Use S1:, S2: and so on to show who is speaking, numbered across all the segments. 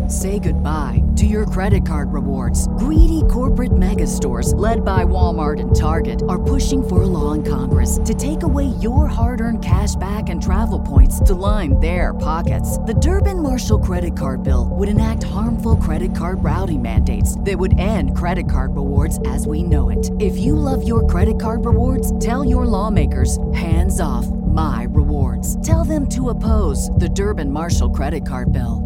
S1: Say goodbye to your credit card rewards. Greedy corporate mega stores, led by Walmart and Target, are pushing for a law in Congress to take away your hard-earned cash back and travel points to line their pockets. The Durbin-Marshall credit card bill would enact harmful credit card routing mandates that would end credit card rewards as we know it. If you love your credit card rewards, tell your lawmakers, hands off my rewards. Tell them to oppose the Durbin-Marshall credit card bill.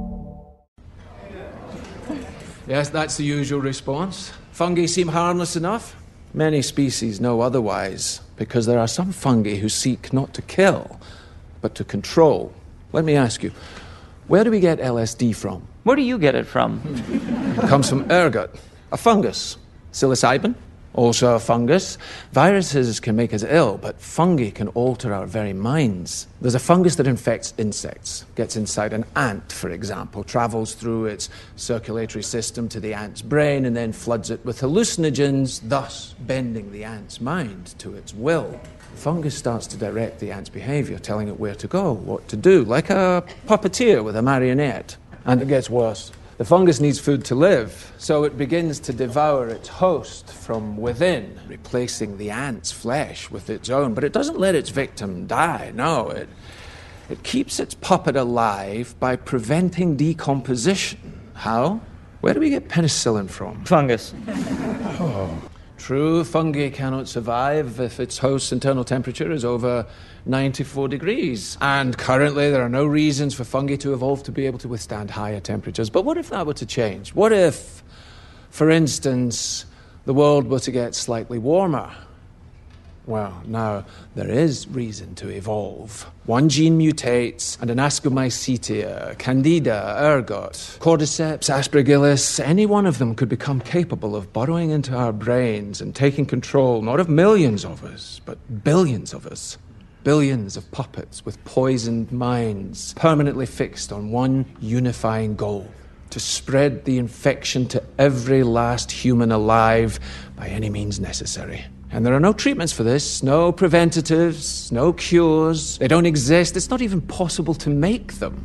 S2: Yes, that's the usual response. Fungi seem harmless enough. Many species know otherwise, because there are some fungi who seek not to kill, but to control. Let me ask you, where do we get LSD from?
S3: Where do you get it from?
S2: It comes from ergot, a fungus. Psilocybin, also a fungus. Viruses can make us ill, but fungi can alter our very minds. There's a fungus that infects insects, gets inside an ant, for example, travels through its circulatory system to the ant's brain and then floods it with hallucinogens, thus bending the ant's mind to its will. The fungus starts to direct the ant's behavior, telling it where to go, what to do, like a puppeteer with a marionette. And it gets worse. The fungus needs food to live, so it begins to devour its host from within, replacing the ant's flesh with its own. But it doesn't let its victim die, no. It keeps its puppet alive by preventing decomposition. How? Where do we get penicillin from?
S3: Fungus.
S2: True, fungi cannot survive if its host's internal temperature is over 94 degrees. And currently there are no reasons for fungi to evolve to be able to withstand higher temperatures. But what if that were to change? What if, for instance, the world were to get slightly warmer? Well, now, there is reason to evolve. One gene mutates, and an Ascomycetia, Candida, ergot, Cordyceps, Aspergillus, any one of them could become capable of burrowing into our brains and taking control, not of millions of us, but billions of us. Billions of puppets with poisoned minds, permanently fixed on one unifying goal: to spread the infection to every last human alive by any means necessary. And there are no treatments for this, no preventatives, no cures. They don't exist. It's not even possible to make them.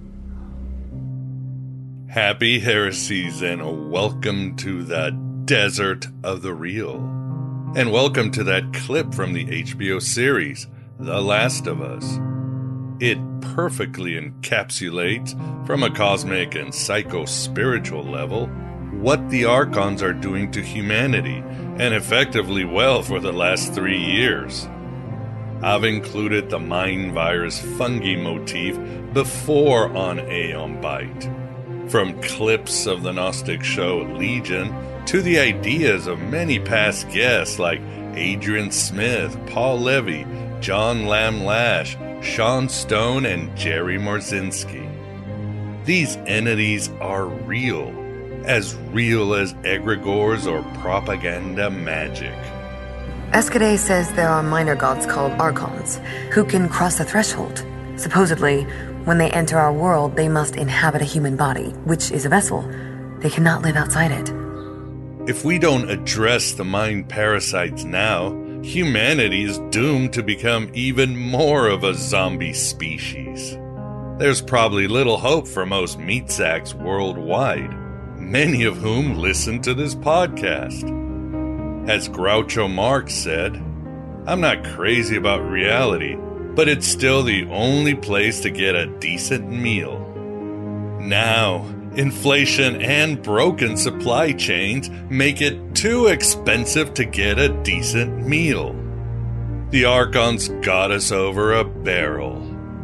S4: Happy heresies and welcome to the desert of the real. And welcome to that clip from the HBO series, The Last of Us. It perfectly encapsulates, from a cosmic and psycho-spiritual level, what the Archons are doing to humanity, and effectively well for the last 3 years. I've included the mind virus fungi motif before on Aeon Byte. From clips of the Gnostic show Legion to the ideas of many past guests like Adrian Smith, Paul Levy, John Lamb Lash, Sean Stone, and Jerry Marzinski. These entities are real as egregores or propaganda magic.
S5: Escade says there are minor gods called Archons who can cross the threshold. Supposedly, when they enter our world, they must inhabit a human body, which is a vessel. They cannot live outside it.
S4: If we don't address the mind parasites now, humanity is doomed to become even more of a zombie species. There's probably little hope for most meat sacks worldwide, many of whom listen to this podcast. As Groucho Marx said, I'm not crazy about reality, but it's still the only place to get a decent meal. Now, inflation and broken supply chains make it too expensive to get a decent meal. The Archons got us over a barrel.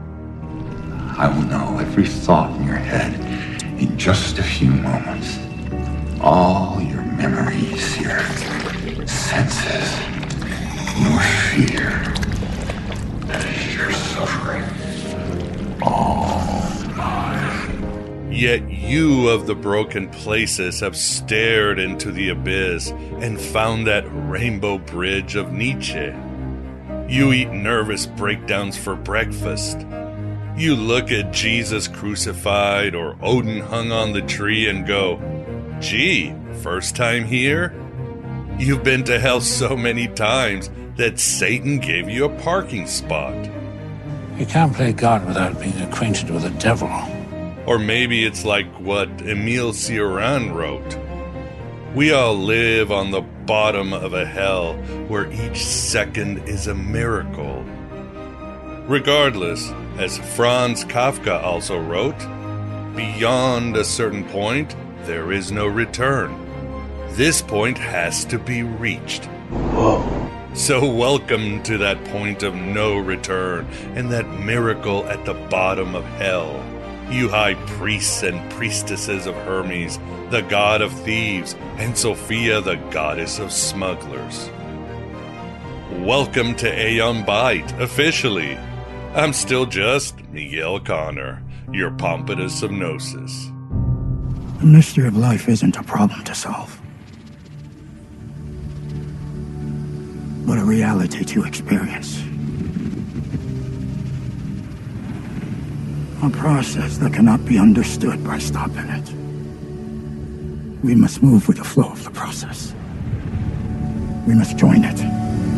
S6: I will know every thought in your head in just a few moments. All your memories, your senses, your fear, your suffering, all mine.
S4: Yet you of the broken places have stared into the abyss and found that rainbow bridge of Nietzsche. You eat nervous breakdowns for breakfast. You look at Jesus crucified or Odin hung on the tree and go, gee, first time here? You've been to hell so many times that Satan gave you a parking spot.
S7: You can't play God without being acquainted with the devil.
S4: Or maybe it's like what Emile Cioran wrote. We all live on the bottom of a hell where each second is a miracle. Regardless, as Franz Kafka also wrote, beyond a certain point, there is no return. This point has to be reached.
S6: Whoa.
S4: So welcome to that point of no return and that miracle at the bottom of hell. You high priests and priestesses of Hermes, the god of thieves, and Sophia, the goddess of smugglers. Welcome to Aeon Byte, officially. I'm still just Miguel Connor, your Pompidus of Gnosis.
S3: The mystery of life isn't a problem to solve, but a reality to experience. A process that cannot be understood by stopping it. We must move with the flow of the process. We must join it.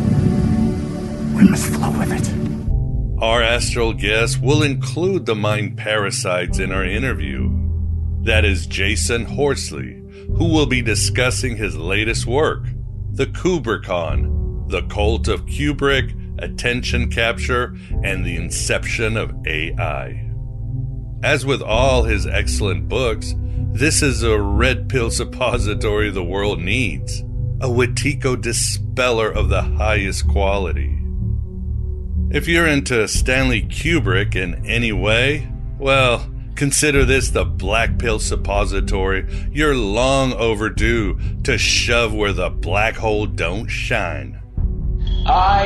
S3: We must flow with it.
S4: Our astral guest will include the mind parasites in our interview. That is Jason Horsley, who will be discussing his latest work, The Kubrickon, The Cult of Kubrick, Attention Capture, and the Inception of AI. As with all his excellent books, this is a red pill suppository the world needs, a Wetiko dispeller of the highest quality. If you're into Stanley Kubrick in any way, well, consider this the black pill suppository you're long overdue to shove where the black hole don't shine.
S7: I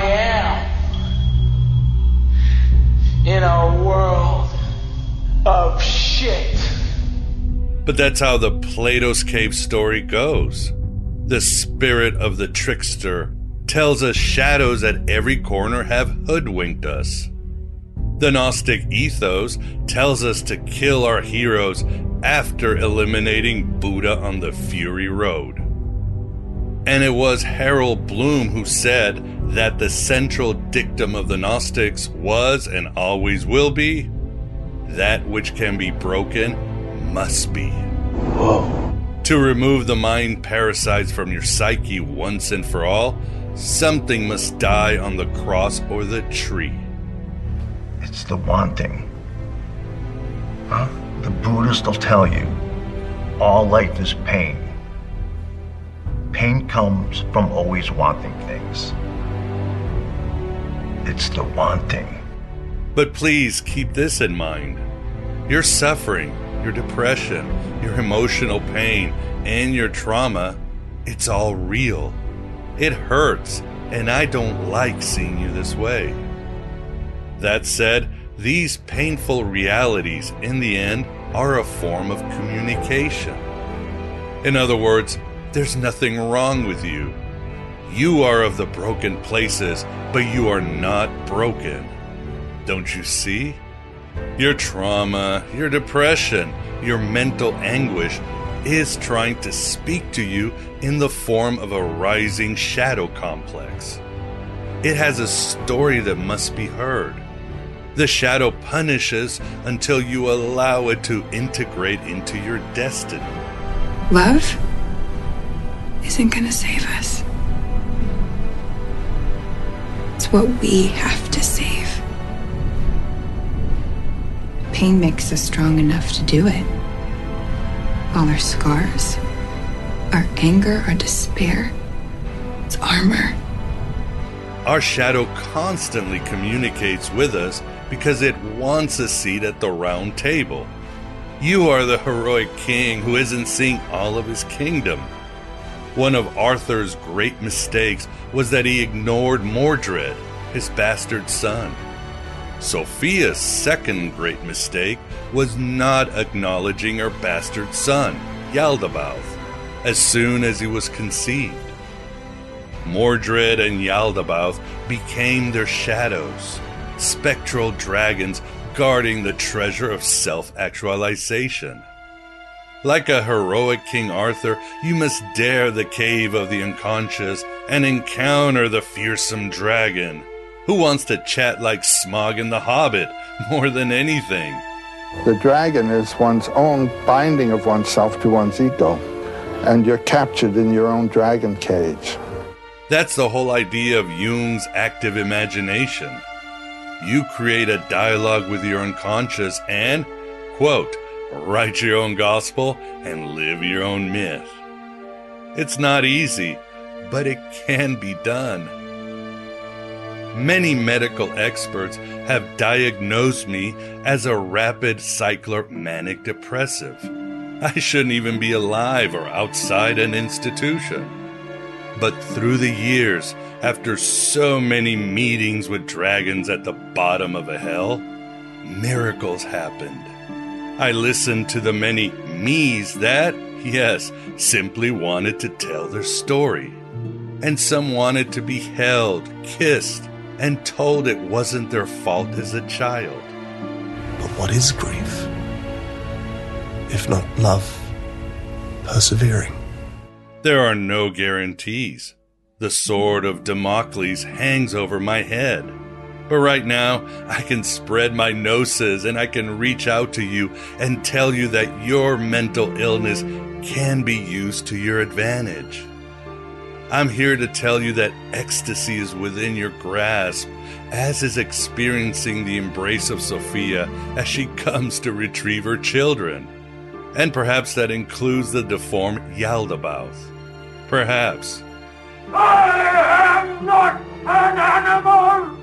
S7: am in a world of shit.
S4: But that's how the Plato's Cave story goes. The spirit of the trickster tells us shadows at every corner have hoodwinked us. The Gnostic ethos tells us to kill our heroes after eliminating Buddha on the Fury Road. And it was Harold Bloom who said that the central dictum of the Gnostics was and always will be, that which can be broken must be.
S6: Whoa.
S4: To remove the mind parasites from your psyche once and for all, something must die on the cross or the tree.
S8: It's the wanting. Huh? The Buddhists will tell you, all life is pain. Pain comes from always wanting things. It's the wanting.
S4: But please keep this in mind. Your suffering, your depression, your emotional pain, and your trauma, it's all real. It hurts, and I don't like seeing you this way. That said, these painful realities, in the end, are a form of communication. In other words, there's nothing wrong with you. You are of the broken places, but you are not broken. Don't you see? Your trauma, your depression, your mental anguish is trying to speak to you in the form of a rising shadow complex. It has a story that must be heard. The shadow punishes until you allow it to integrate into your destiny.
S9: Love isn't gonna save us. It's what we have to save. Pain makes us strong enough to do it. All our scars, our anger, our despair, it's armor.
S4: Our shadow constantly communicates with us because it wants a seat at the round table. You are the heroic king who isn't seeing all of his kingdom. One of Arthur's great mistakes was that he ignored Mordred, his bastard son. Sophia's second great mistake was not acknowledging her bastard son, Yaldabaoth, as soon as he was conceived. Mordred and Yaldabaoth became their shadows, spectral dragons guarding the treasure of self-actualization. Like a heroic King Arthur, you must dare the cave of the unconscious and encounter the fearsome dragon, who wants to chat like Smaug in The Hobbit more than anything.
S10: The dragon is one's own binding of oneself to one's ego, and you're captured in your own dragon cage.
S4: That's the whole idea of Jung's active imagination. You create a dialogue with your unconscious and, quote, write your own gospel and live your own myth. It's not easy, but it can be done. Many medical experts have diagnosed me as a rapid cycler manic depressive. I shouldn't even be alive or outside an institution. But through the years, after so many meetings with dragons at the bottom of a hell, miracles happened. I listened to the many me's that, yes, simply wanted to tell their story. And some wanted to be held, kissed, and told it wasn't their fault as a child.
S6: But what is grief? If not love, persevering?
S4: There are no guarantees. The sword of Damocles hangs over my head. But right now, I can spread my noses and I can reach out to you and tell you that your mental illness can be used to your advantage. I'm here to tell you that ecstasy is within your grasp, as is experiencing the embrace of Sophia as she comes to retrieve her children. And perhaps that includes the deformed Yaldabaoth. Perhaps.
S7: I am not an animal!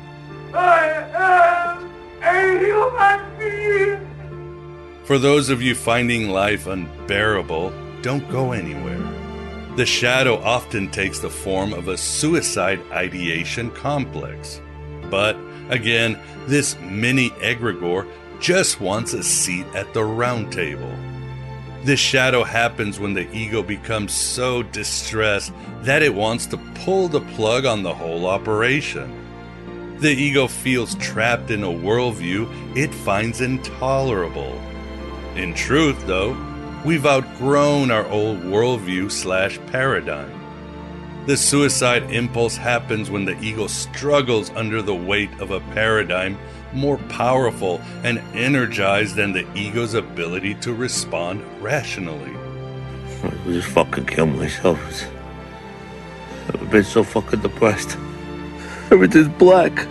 S7: I am a human being!
S4: For those of you finding life unbearable, don't go anywhere. The shadow often takes the form of a suicide ideation complex. But, again, this mini egregore just wants a seat at the round table. This shadow happens when the ego becomes so distressed that it wants to pull the plug on the whole operation. The ego feels trapped in a worldview it finds intolerable. In truth, though, we've outgrown our old worldview/paradigm. The suicide impulse happens when the ego struggles under the weight of a paradigm more powerful and energized than the ego's ability to respond rationally.
S6: I just fucking kill myself. I've been so fucking depressed. Everything's black.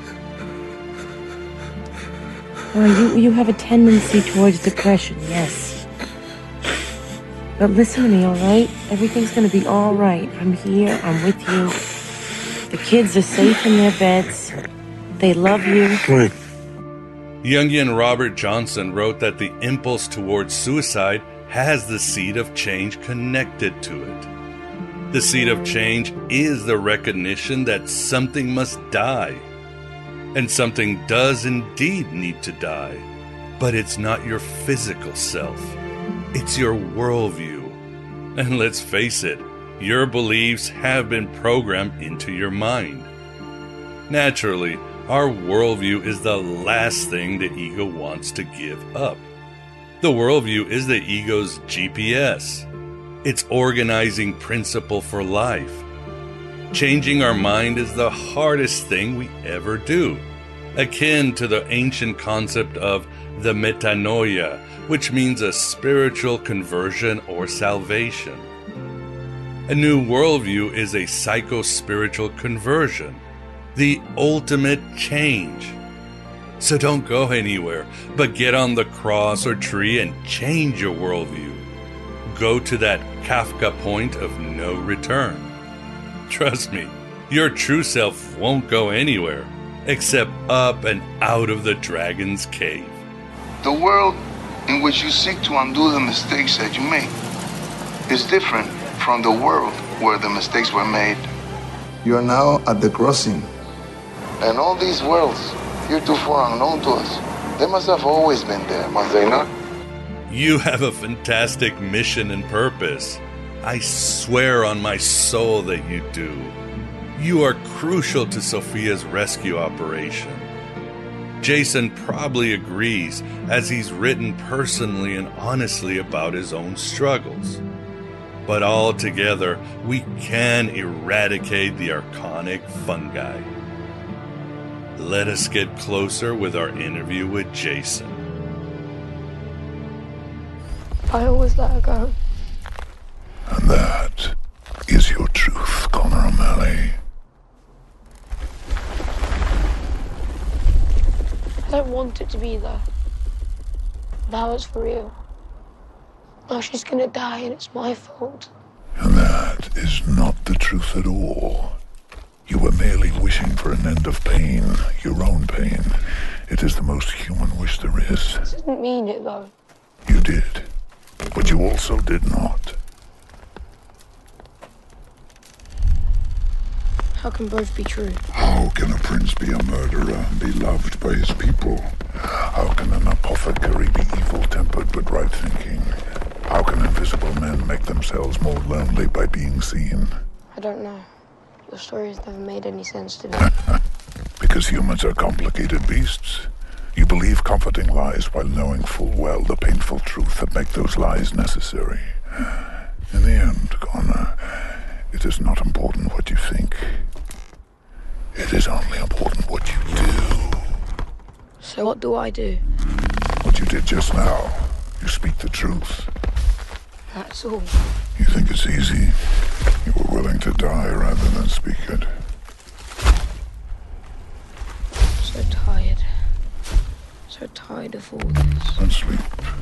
S11: You have a tendency towards depression, yes. But listen to me, all right? Everything's gonna be all right. I'm here. I'm with you. The kids are safe in their beds. They love you.
S4: Jungian Robert Johnson wrote that the impulse towards suicide has the seed of change connected to it. The seed of change is the recognition that something must die. And something does indeed need to die. But it's not your physical self. It's your worldview. And let's face it, your beliefs have been programmed into your mind. Naturally, our worldview is the last thing the ego wants to give up. The worldview is the ego's GPS, its organizing principle for life. Changing our mind is the hardest thing we ever do, akin to the ancient concept of the metanoia, which means a spiritual conversion or salvation. A new worldview is a psycho-spiritual conversion, the ultimate change. So don't go anywhere, but get on the cross or tree and change your worldview. Go to that Kafka point of no return. Trust me, your true self won't go anywhere, except up and out of the dragon's cave.
S12: The world in which you seek to undo the mistakes that you made is different from the world where the mistakes were made.
S10: You are now at the crossing.
S12: And all these worlds, heretofore unknown to us, they must have always been there, must they not?
S4: You have a fantastic mission and purpose. I swear on my soul that you do. You are crucial to Sophia's rescue operation. Jason probably agrees, as he's written personally and honestly about his own struggles. But all together, we can eradicate the archonic fungi. Let us get closer with our interview with Jason.
S13: I always let her go.
S14: And that is your truth, Connor O'Malley.
S13: I don't want it to be there. Now it's for real. Now she's gonna die and it's my fault.
S14: And that is not the truth at all. You were merely wishing for an end of pain, your own pain. It is the most human wish there is.
S13: I didn't mean it, though.
S14: You did, but you also did not.
S13: How can both be true?
S14: How can a prince be a murderer and be loved by his people? How can an apothecary be evil-tempered but right-thinking? How can invisible men make themselves more lonely by being seen?
S13: I don't know. Your story has never made any sense to me.
S14: Because humans are complicated beasts. You believe comforting lies while knowing full well the painful truth that make those lies necessary. In the end, Connor, it is not important what you think. It is only important what you do.
S13: So what do I do?
S14: What you did just now. You speak the truth.
S13: That's all.
S14: You think it's easy? You were willing to die rather than speak it.
S13: So tired. So tired of all this.
S14: And sleep.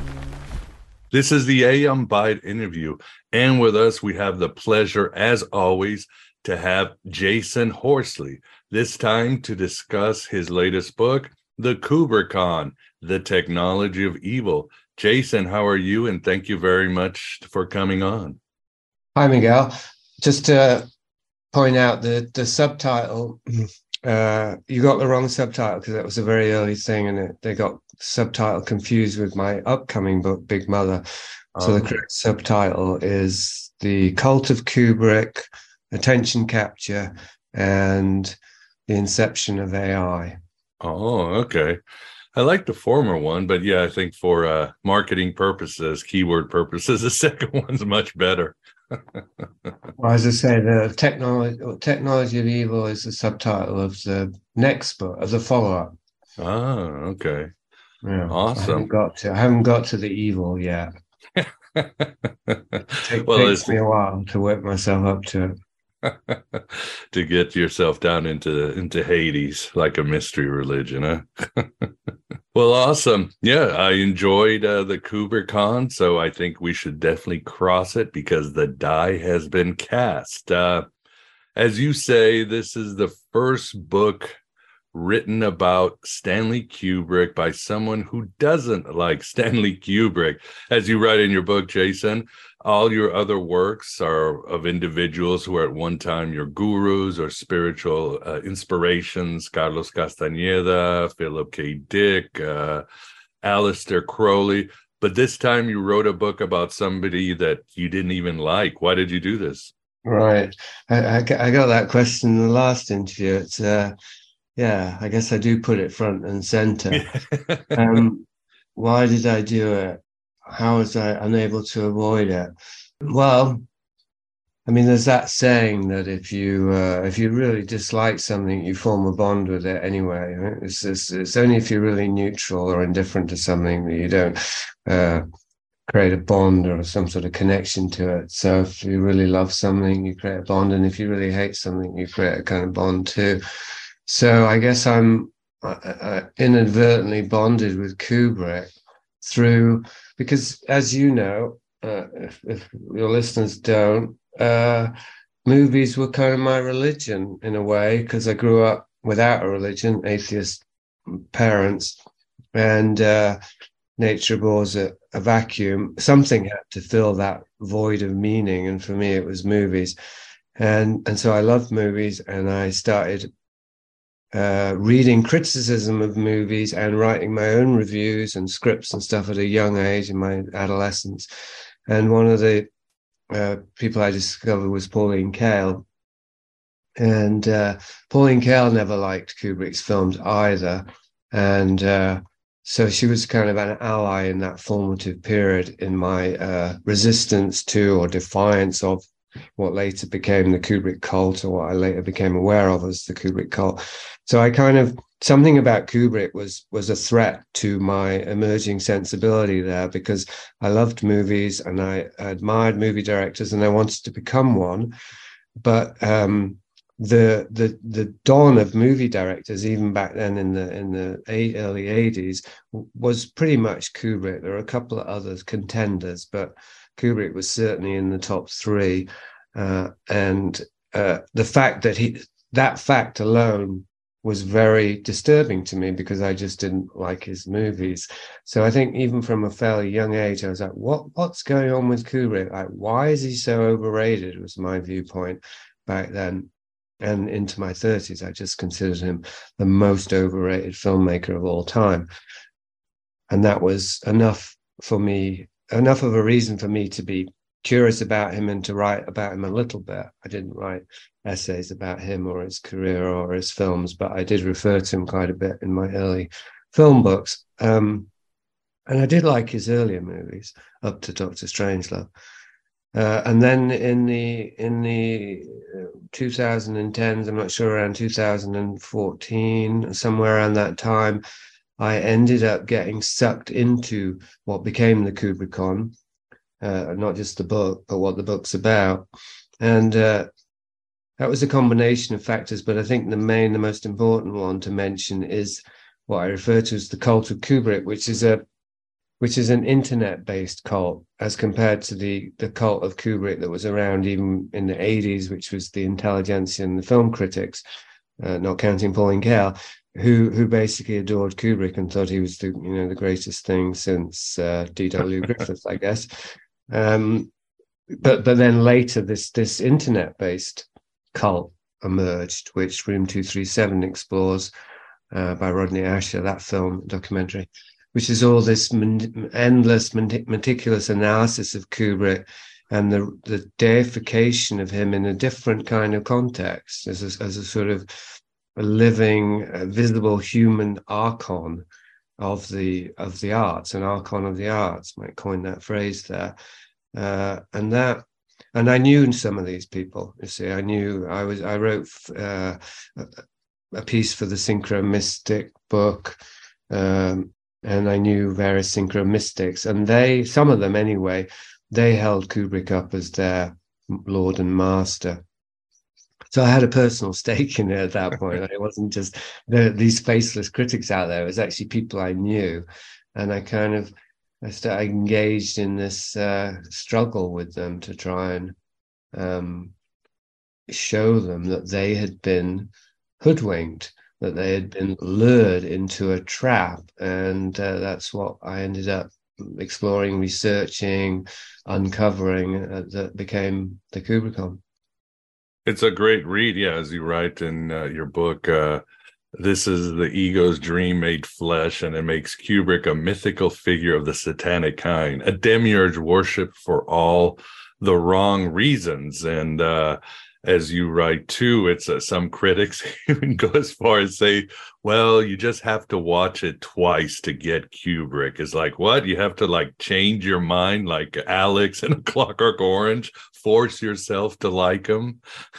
S4: This is the A.M. Bite interview. And with us, we have the pleasure, as always, to have Jason Horsley. This time to discuss his latest book, The Kubrickon, The Technology of Evil. Jason, how are you? And thank you very much for coming on.
S15: Hi, Miguel. Just to point out that the subtitle, you got the wrong subtitle because that was a very early thing, and they got subtitle confused with my upcoming book, Big Mother. So the correct subtitle is The Cult of Kubrick, Attention Capture, and the Inception of AI.
S4: Oh, okay. I like the former one, but yeah, I think for marketing purposes, keyword purposes, the second one's much better.
S15: Well, as I say, the technology of evil is the subtitle of the next book, of the follow-up.
S4: Ah, okay.
S15: Yeah,
S4: awesome.
S15: I haven't got to the evil yet. It takes me a while to work myself up to it.
S4: To get yourself down into Hades, like a mystery religion, huh? Well, awesome. Yeah, I enjoyed the Kubrickon, so I think we should definitely cross it because the die has been cast. As you say, this is the first book written about Stanley Kubrick by someone who doesn't like Stanley Kubrick. As you write in your book, Jason, all your other works are of individuals who were at one time your gurus or spiritual inspirations: Carlos Castaneda, Philip K. Dick, Aleister Crowley. But this time you wrote a book about somebody that you didn't even like. Why did you do this?
S15: Right. I got that question in the last interview. It's yeah, I guess I do put it front and center. Why did I do it? How was I unable to avoid it? Well, I mean, there's that saying that if you really dislike something, you form a bond with it anyway. It's only if you're really neutral or indifferent to something that you don't create a bond or some sort of connection to it. So if you really love something, you create a bond, and if you really hate something, you create a kind of bond too. So I guess I'm inadvertently bonded with Kubrick through, because as you know, if your listeners don't, movies were kind of my religion in a way, because I grew up without a religion, atheist parents, and nature abhors a vacuum. Something had to fill that void of meaning, and for me it was movies. And so I loved movies, and I started reading criticism of movies and writing my own reviews and scripts and stuff at a young age in my adolescence. And one of the people I discovered was Pauline Kael. And Pauline Kael never liked Kubrick's films either. And so she was kind of an ally in that formative period in my resistance to or defiance of what later became the Kubrick cult, or what I later became aware of as the Kubrick cult. So I kind of something about Kubrick was a threat to my emerging sensibility there, because I loved movies and I admired movie directors and I wanted to become one. But the dawn of movie directors, even back then in the early 80s, was pretty much Kubrick. There were a couple of other contenders, but Kubrick was certainly in the top three. And the fact that fact alone was very disturbing to me, because I just didn't like his movies. So I think even from a fairly young age, I was like, what's going on with Kubrick? Like, why is he so overrated? Was my viewpoint back then. And into my 30s, I just considered him the most overrated filmmaker of all time. And that was enough of a reason for me to be curious about him and to write about him a little bit. I didn't write essays about him or his career or his films, but I did refer to him quite a bit in my early film books. And I did like his earlier movies up to Dr. Strangelove. And then in the 2010s, I'm not sure, around 2014, somewhere around that time, I ended up getting sucked into what became the Kubrickon, not just the book, but what the book's about. And that was a combination of factors, but I think the most important one to mention is what I refer to as the cult of Kubrick, which is an internet-based cult, as compared to the cult of Kubrick that was around even in the 80s, which was the intelligentsia and the film critics, not counting Pauline Kael, who basically adored Kubrick and thought he was the greatest thing since D.W. Griffith, I guess. But then later, this internet-based cult emerged, which Room 237 explores, by Rodney Asher, that film documentary, which is all this endless, meticulous analysis of Kubrick and the deification of him in a different kind of context, as a sort of a living, visible human archon of the arts, an archon of the arts, might coin that phrase there. And I knew some of these people. You see, I wrote a piece for the Synchro Mystic book. And I knew various synchro mystics, and some of them anyway, they held Kubrick up as their lord and master. So I had a personal stake in it at that point. It wasn't just these faceless critics out there. It was actually people I knew. And I engaged in this struggle with them to try and show them that they had been hoodwinked, that they had been lured into a trap. And that's what I ended up exploring, researching, uncovering, that became the Kubrickon.
S4: It's a great read, yeah, as you write in your book. This is the ego's dream made flesh, and it makes Kubrick a mythical figure of the satanic kind, a demiurge worshipped for all the wrong reasons. And as you write too, it's some critics even go as far as say, well, you just have to watch it twice to get Kubrick. It's like, what? You have to change your mind like Alex in A Clockwork Orange, force yourself to like him.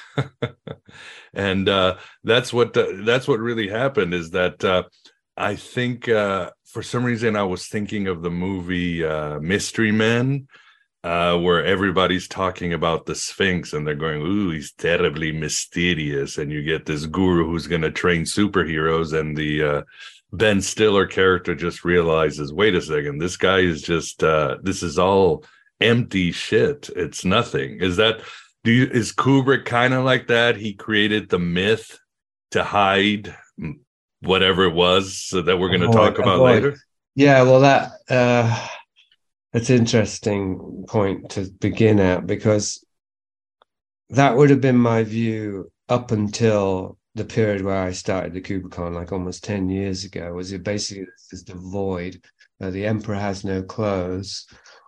S4: And that's what really happened, is that I think for some reason I was thinking of the movie Mystery Men, where everybody's talking about the Sphinx and they're going, ooh, he's terribly mysterious. And you get this guru who's going to train superheroes, and the Ben Stiller character just realizes, wait a second, this guy is just, this is all empty shit. It's nothing. Is Kubrick kind of like that? He created the myth to hide whatever it was that we're going to talk about later?
S15: Yeah, well, that's an interesting point to begin at, because that would have been my view up until the period where I started the Kubrickon, like almost 10 years ago. Was it basically this the void? The emperor has no clothes.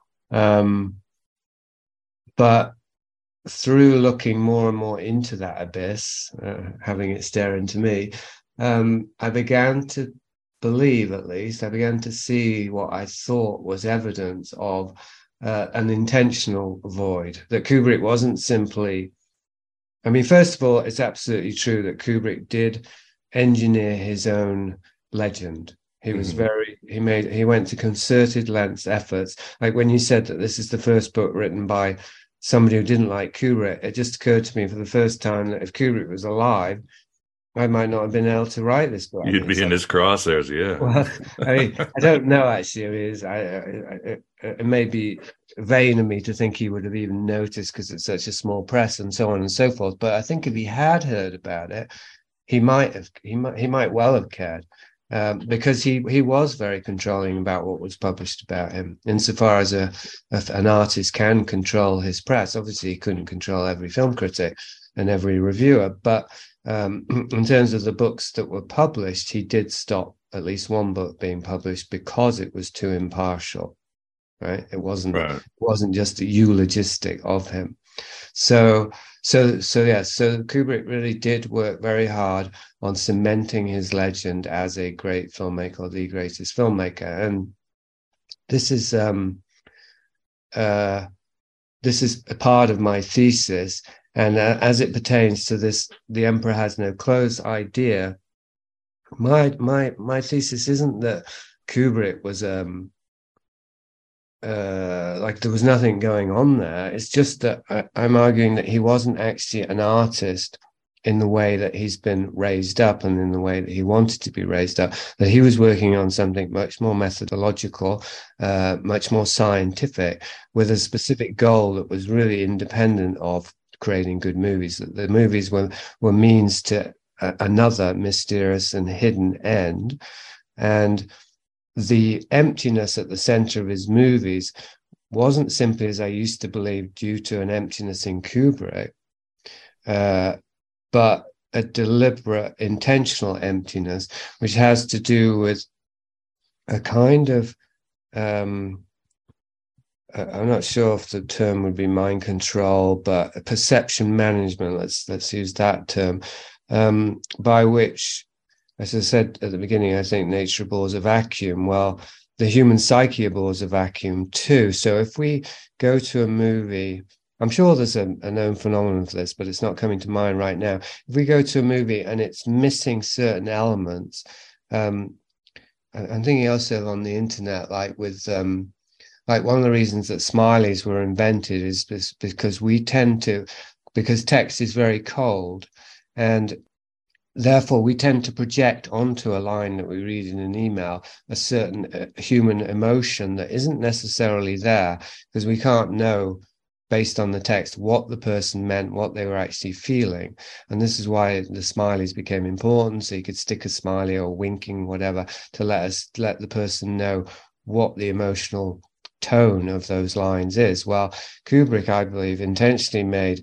S15: But through looking more and more into that abyss, having it stare into me, I began to believe, at least, I began to see what I thought was evidence of an intentional void, that Kubrick wasn't simply, I mean, first of all, it's absolutely true that Kubrick did engineer his own legend. He was he went to concerted lengths, efforts. Like when you said that this is the first book written by somebody who didn't like Kubrick, it just occurred to me for the first time that if Kubrick was alive, I might not have been able to write this book.
S4: You'd be in his crosshairs, yeah.
S15: Well, I don't know, actually. It may be vain of me to think he would have even noticed because it's such a small press and so on and so forth. But I think if he had heard about it, he might well have cared. Because he was very controlling about what was published about him, insofar as an artist can control his press. Obviously, he couldn't control every film critic and every reviewer, but in terms of the books that were published, he did stop at least one book being published because it was too impartial. Right? It wasn't just eulogistic of him. So Kubrick really did work very hard on cementing his legend as a great filmmaker, or the greatest filmmaker. And this is a part of my thesis. And as it pertains to this, The Emperor Has No Clothes idea, my thesis isn't that Kubrick was like there was nothing going on there. It's just that I'm arguing that he wasn't actually an artist in the way that he's been raised up and in the way that he wanted to be raised up, that he was working on something much more methodological, much more scientific, with a specific goal that was really independent of creating good movies, that the movies were means to another mysterious and hidden end. And the emptiness at the center of his movies wasn't simply, as I used to believe, due to an emptiness in Kubrick, but a deliberate, intentional emptiness, which has to do with a kind of, I'm not sure if the term would be mind control, but perception management, let's use that term, by which, as I said at the beginning, I think nature abhors a vacuum. Well, the human psyche abhors a vacuum too. So if we go to a movie, I'm sure there's a known phenomenon for this, but it's not coming to mind right now. If we go to a movie and it's missing certain elements, I'm thinking also on the internet, like with, like one of the reasons that smileys were invented is because because text is very cold, and therefore, we tend to project onto a line that we read in an email a certain human emotion that isn't necessarily there, because we can't know, based on the text, what the person meant, what they were actually feeling. And this is why the smileys became important. So you could stick a smiley or winking, whatever, to let the person know what the emotional tone of those lines is. Well, Kubrick, I believe, intentionally made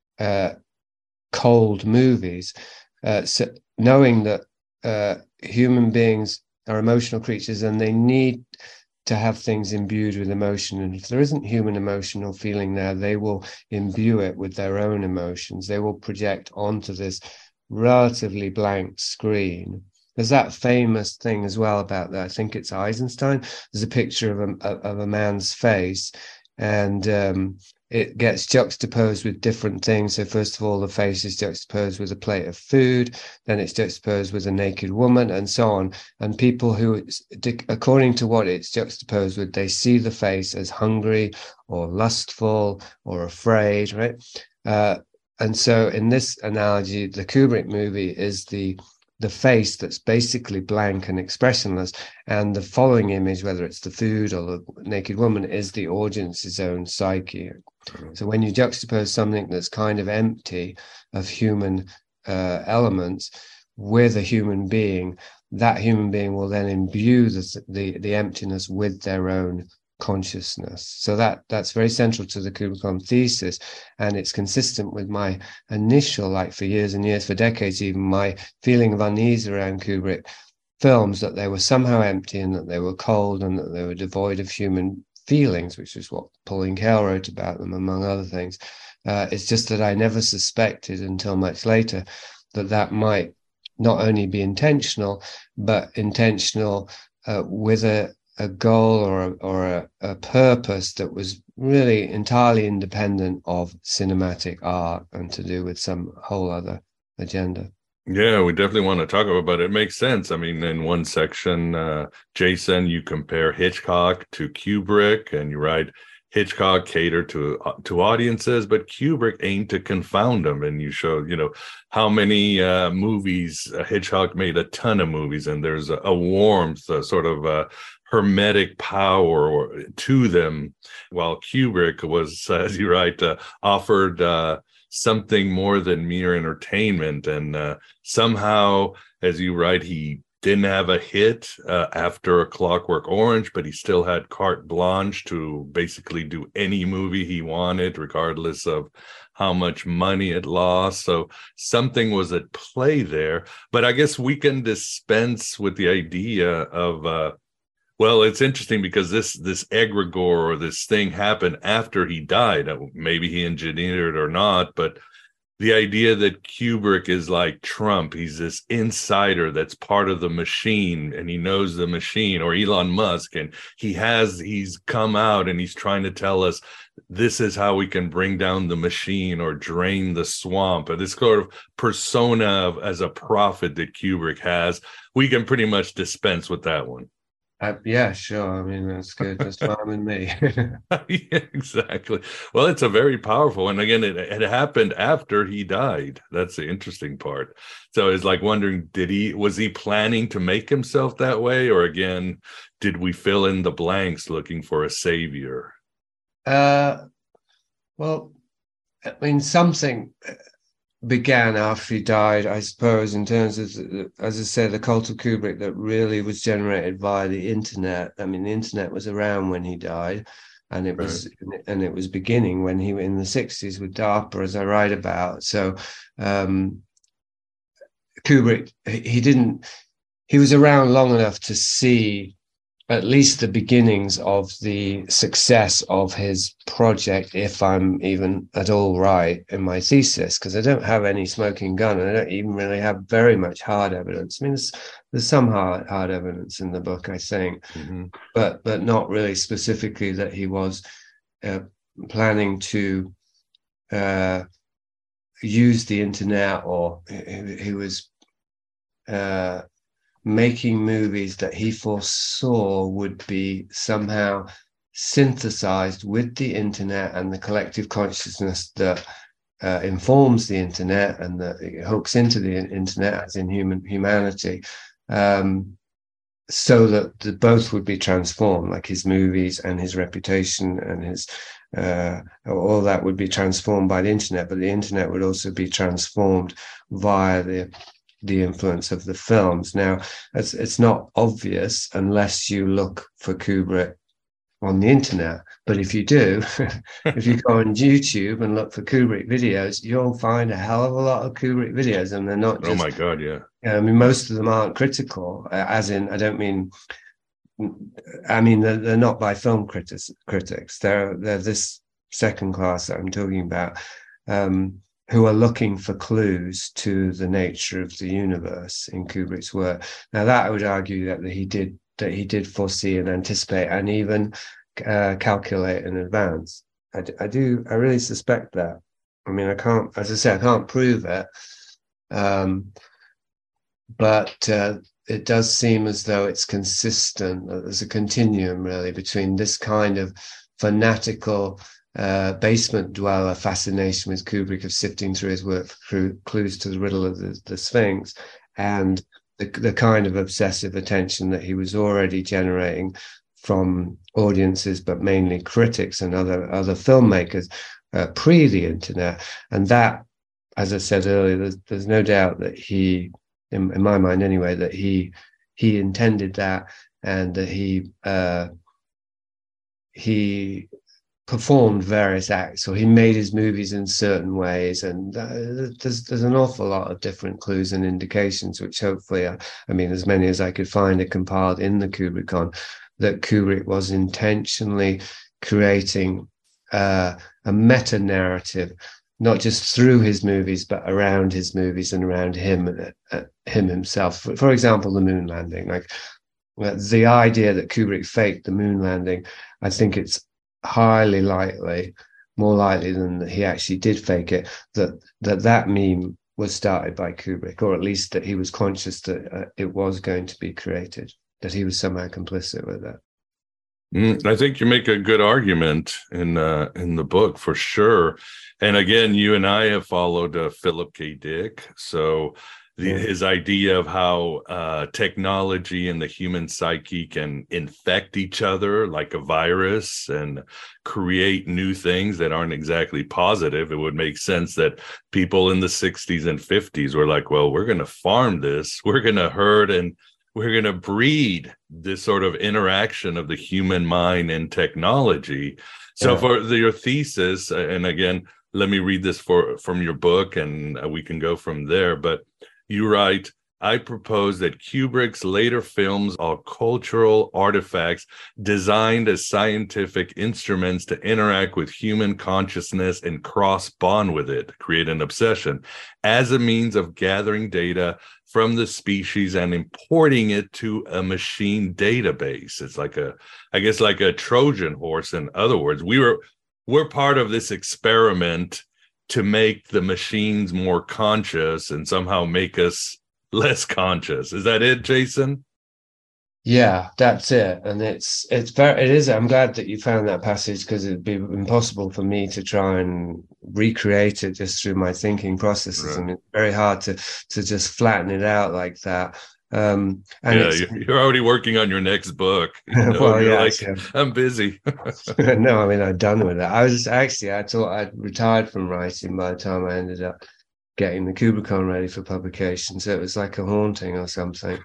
S15: cold movies, so knowing that human beings are emotional creatures and they need to have things imbued with emotion. And if there isn't human emotional feeling there, they will imbue it with their own emotions. They will project onto this relatively blank screen. There's that famous thing as well about that. I think it's Eisenstein. There's a picture of a man's face, and it gets juxtaposed with different things. So first of all, the face is juxtaposed with a plate of food, then it's juxtaposed with a naked woman, and so on. And people who, according to what it's juxtaposed with, they see the face as hungry or lustful or afraid, right? And so in this analogy, the Kubrick movie is the face that's basically blank and expressionless, and the following image, whether it's the food or the naked woman, is the audience's own psyche. So when you juxtapose something that's kind of empty of human elements with a human being, that human being will then imbue the emptiness with their own consciousness. So that's very central to the Kubrick thesis, and it's consistent with my initial, like for years and years, for decades even, my feeling of unease around Kubrick films, that they were somehow empty and that they were cold and that they were devoid of human feelings, which is what Pauline Kael wrote about them, among other things. It's just that I never suspected until much later that might not only be intentional, but intentional with a goal or a purpose that was really entirely independent of cinematic art and to do with some whole other agenda.
S4: Yeah, we definitely want to talk about it. It makes sense. I mean, in one section, Jason, you compare Hitchcock to Kubrick, and you write Hitchcock catered to audiences, but Kubrick aimed to confound them. And you show, how many movies Hitchcock made, a ton of movies, and there's a warmth, a sort of hermetic power to them, while Kubrick was, as you write, offered something more than mere entertainment. And somehow, as you write, he didn't have a hit after A Clockwork Orange, but he still had carte blanche to basically do any movie he wanted, regardless of how much money it lost. So something was at play there. But I guess we can dispense with the idea of well, it's interesting because this egregore or this thing happened after he died. Maybe he engineered it or not, but the idea that Kubrick is like Trump, he's this insider that's part of the machine and he knows the machine, or Elon Musk, and he's come out and he's trying to tell us this is how we can bring down the machine or drain the swamp. Or this sort of persona as a prophet that Kubrick has, we can pretty much dispense with that one.
S15: Yeah, sure. I mean, that's good. That's fine with me.
S4: Yeah, exactly. Well, it's a very powerful, and again, it happened after he died. That's the interesting part. So it's like wondering, was he planning to make himself that way, or again, did we fill in the blanks looking for a savior?
S15: Well, I mean, something began after he died, I suppose, in terms of, as I said, the cult of Kubrick that really was generated via the internet. I mean, the internet was around when he died, and it was beginning when he in the 60s with DARPA, as I write about. So Kubrick, he was around long enough to see at least the beginnings of the success of his project, if I'm even at all right in my thesis, because I don't have any smoking gun, and I don't even really have very much hard evidence. I mean, there's some hard evidence in the book, I think, but not really specifically that he was planning to use the internet, or he was making movies that he foresaw would be somehow synthesized with the internet and the collective consciousness that informs the internet and that it hooks into the internet, as in humanity, so that both would be transformed, like his movies and his reputation and his all that would be transformed by the internet, but the internet would also be transformed via the influence of the films. Now, it's not obvious unless you look for Kubrick on the internet, but if you do, if you go on YouTube and look for Kubrick videos, you'll find a hell of a lot of Kubrick videos, and they're not just,
S4: oh my God, yeah.
S15: I mean, most of them aren't critical, as in, I mean, they're not by film critics. They're this second class that I'm talking about, who are looking for clues to the nature of the universe in Kubrick's work. Now, that I would argue that he did foresee and anticipate and even calculate in advance. I really suspect that. I mean, I can't, as I say, I can't prove it, but it does seem as though it's consistent. There's a continuum, really, between this kind of fanatical basement dweller fascination with Kubrick of sifting through his work for clues to the riddle of the Sphinx, and the kind of obsessive attention that he was already generating from audiences, but mainly critics and other filmmakers pre the internet. And that, as I said earlier, there's no doubt that he, in my mind anyway, that he intended that, and that he performed various acts, or he made his movies in certain ways, and there's an awful lot of different clues and indications, which hopefully, I mean, as many as I could find are compiled in the Kubrickon, that Kubrick was intentionally creating a meta-narrative, not just through his movies, but around his movies and around him himself. For example, the moon landing. Like, the idea that Kubrick faked the moon landing, I think it's highly likely, more likely than that he actually did fake it, that meme was started by Kubrick, or at least that he was conscious that it was going to be created, that he was somehow complicit with it.
S4: I think you make a good argument in the book for sure. And again, you and I have followed Philip K. Dick, so his idea of how technology and the human psyche can infect each other like a virus and create new things that aren't exactly positive. It would make sense that people in the 60s and 50s were like, well, we're going to farm this, we're going to herd, and we're going to breed this sort of interaction of the human mind and technology. So for your thesis, and again, let me read this from your book, and we can go from there. But you write, I propose that Kubrick's later films are cultural artifacts designed as scientific instruments to interact with human consciousness and cross-bond with it, create an obsession, as a means of gathering data from the species and importing it to a machine database. It's like I guess like a Trojan horse. In other words, we're part of this experiment to make the machines more conscious and somehow make us less conscious. Is that it, Jason?
S15: Yeah, that's it. And it is. I'm glad that you found that passage, because it'd be impossible for me to try and recreate it just through my thinking processes. Right. And it's very hard to just flatten it out like that. And
S4: you're already working on your next book.
S15: Well, yeah,
S4: I'm busy.
S15: No, I mean, I'm done with it. I thought I'd retired from writing by the time I ended up getting the Kubrickon ready for publication. So it was like a haunting or something.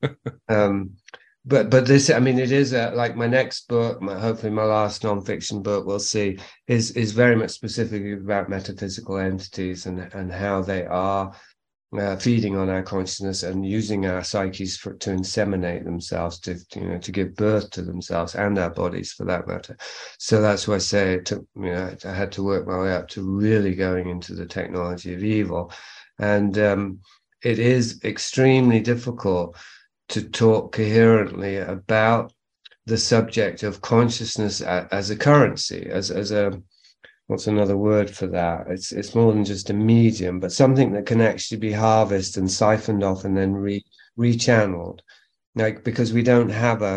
S15: But this, I mean, it is like my next book, hopefully my last nonfiction book, we'll see, is very much specifically about metaphysical entities and how they are feeding on our consciousness and using our psyches to inseminate themselves, to give birth to themselves and our bodies for that matter. So that's why I say I had to work my way up to really going into the technology of evil. And it is extremely difficult to talk coherently about the subject of consciousness as a currency, as a what's another word for that? It's more than just a medium, but something that can actually be harvested and siphoned off and then rechanneled. Like, because we don't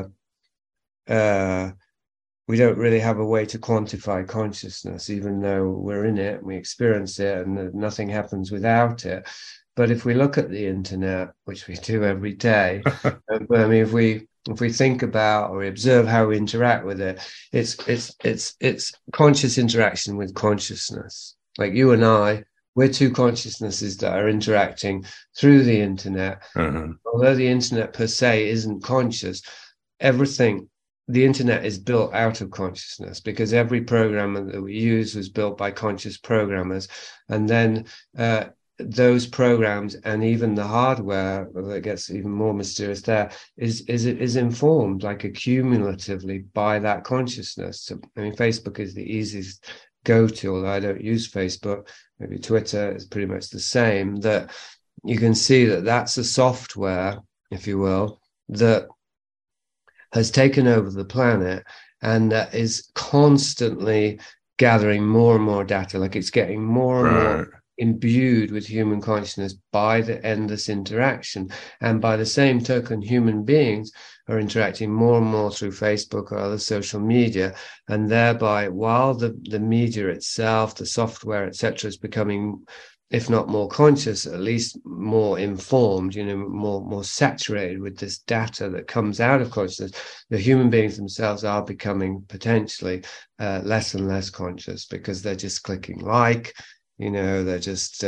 S15: really have a way to quantify consciousness, even though we're in it and we experience it and nothing happens without it. But if we look at the internet, which we do every day, I mean, if we think about or observe how we interact with it, it's conscious interaction with consciousness. Like you and I, we're two consciousnesses that are interacting through the internet. Mm-hmm. Although the internet per se isn't conscious, the internet is built out of consciousness, because every programmer that we use was built by conscious programmers. And then those programs and even the hardware that gets even more mysterious there is informed like accumulatively by that consciousness. So, I mean, Facebook is the easiest go-to, although I don't use Facebook. Maybe Twitter is pretty much the same. That you can see that that's a software, if you will, that has taken over the planet and that is constantly gathering more and more data. Like it's getting more and more imbued with human consciousness by the endless interaction. And by the same token, human beings are interacting more and more through Facebook or other social media. And thereby, while the media itself, the software, etc., is becoming, if not more conscious, at least more informed, more saturated with this data that comes out of consciousness, the human beings themselves are becoming potentially less and less conscious, because they're just clicking like, they're just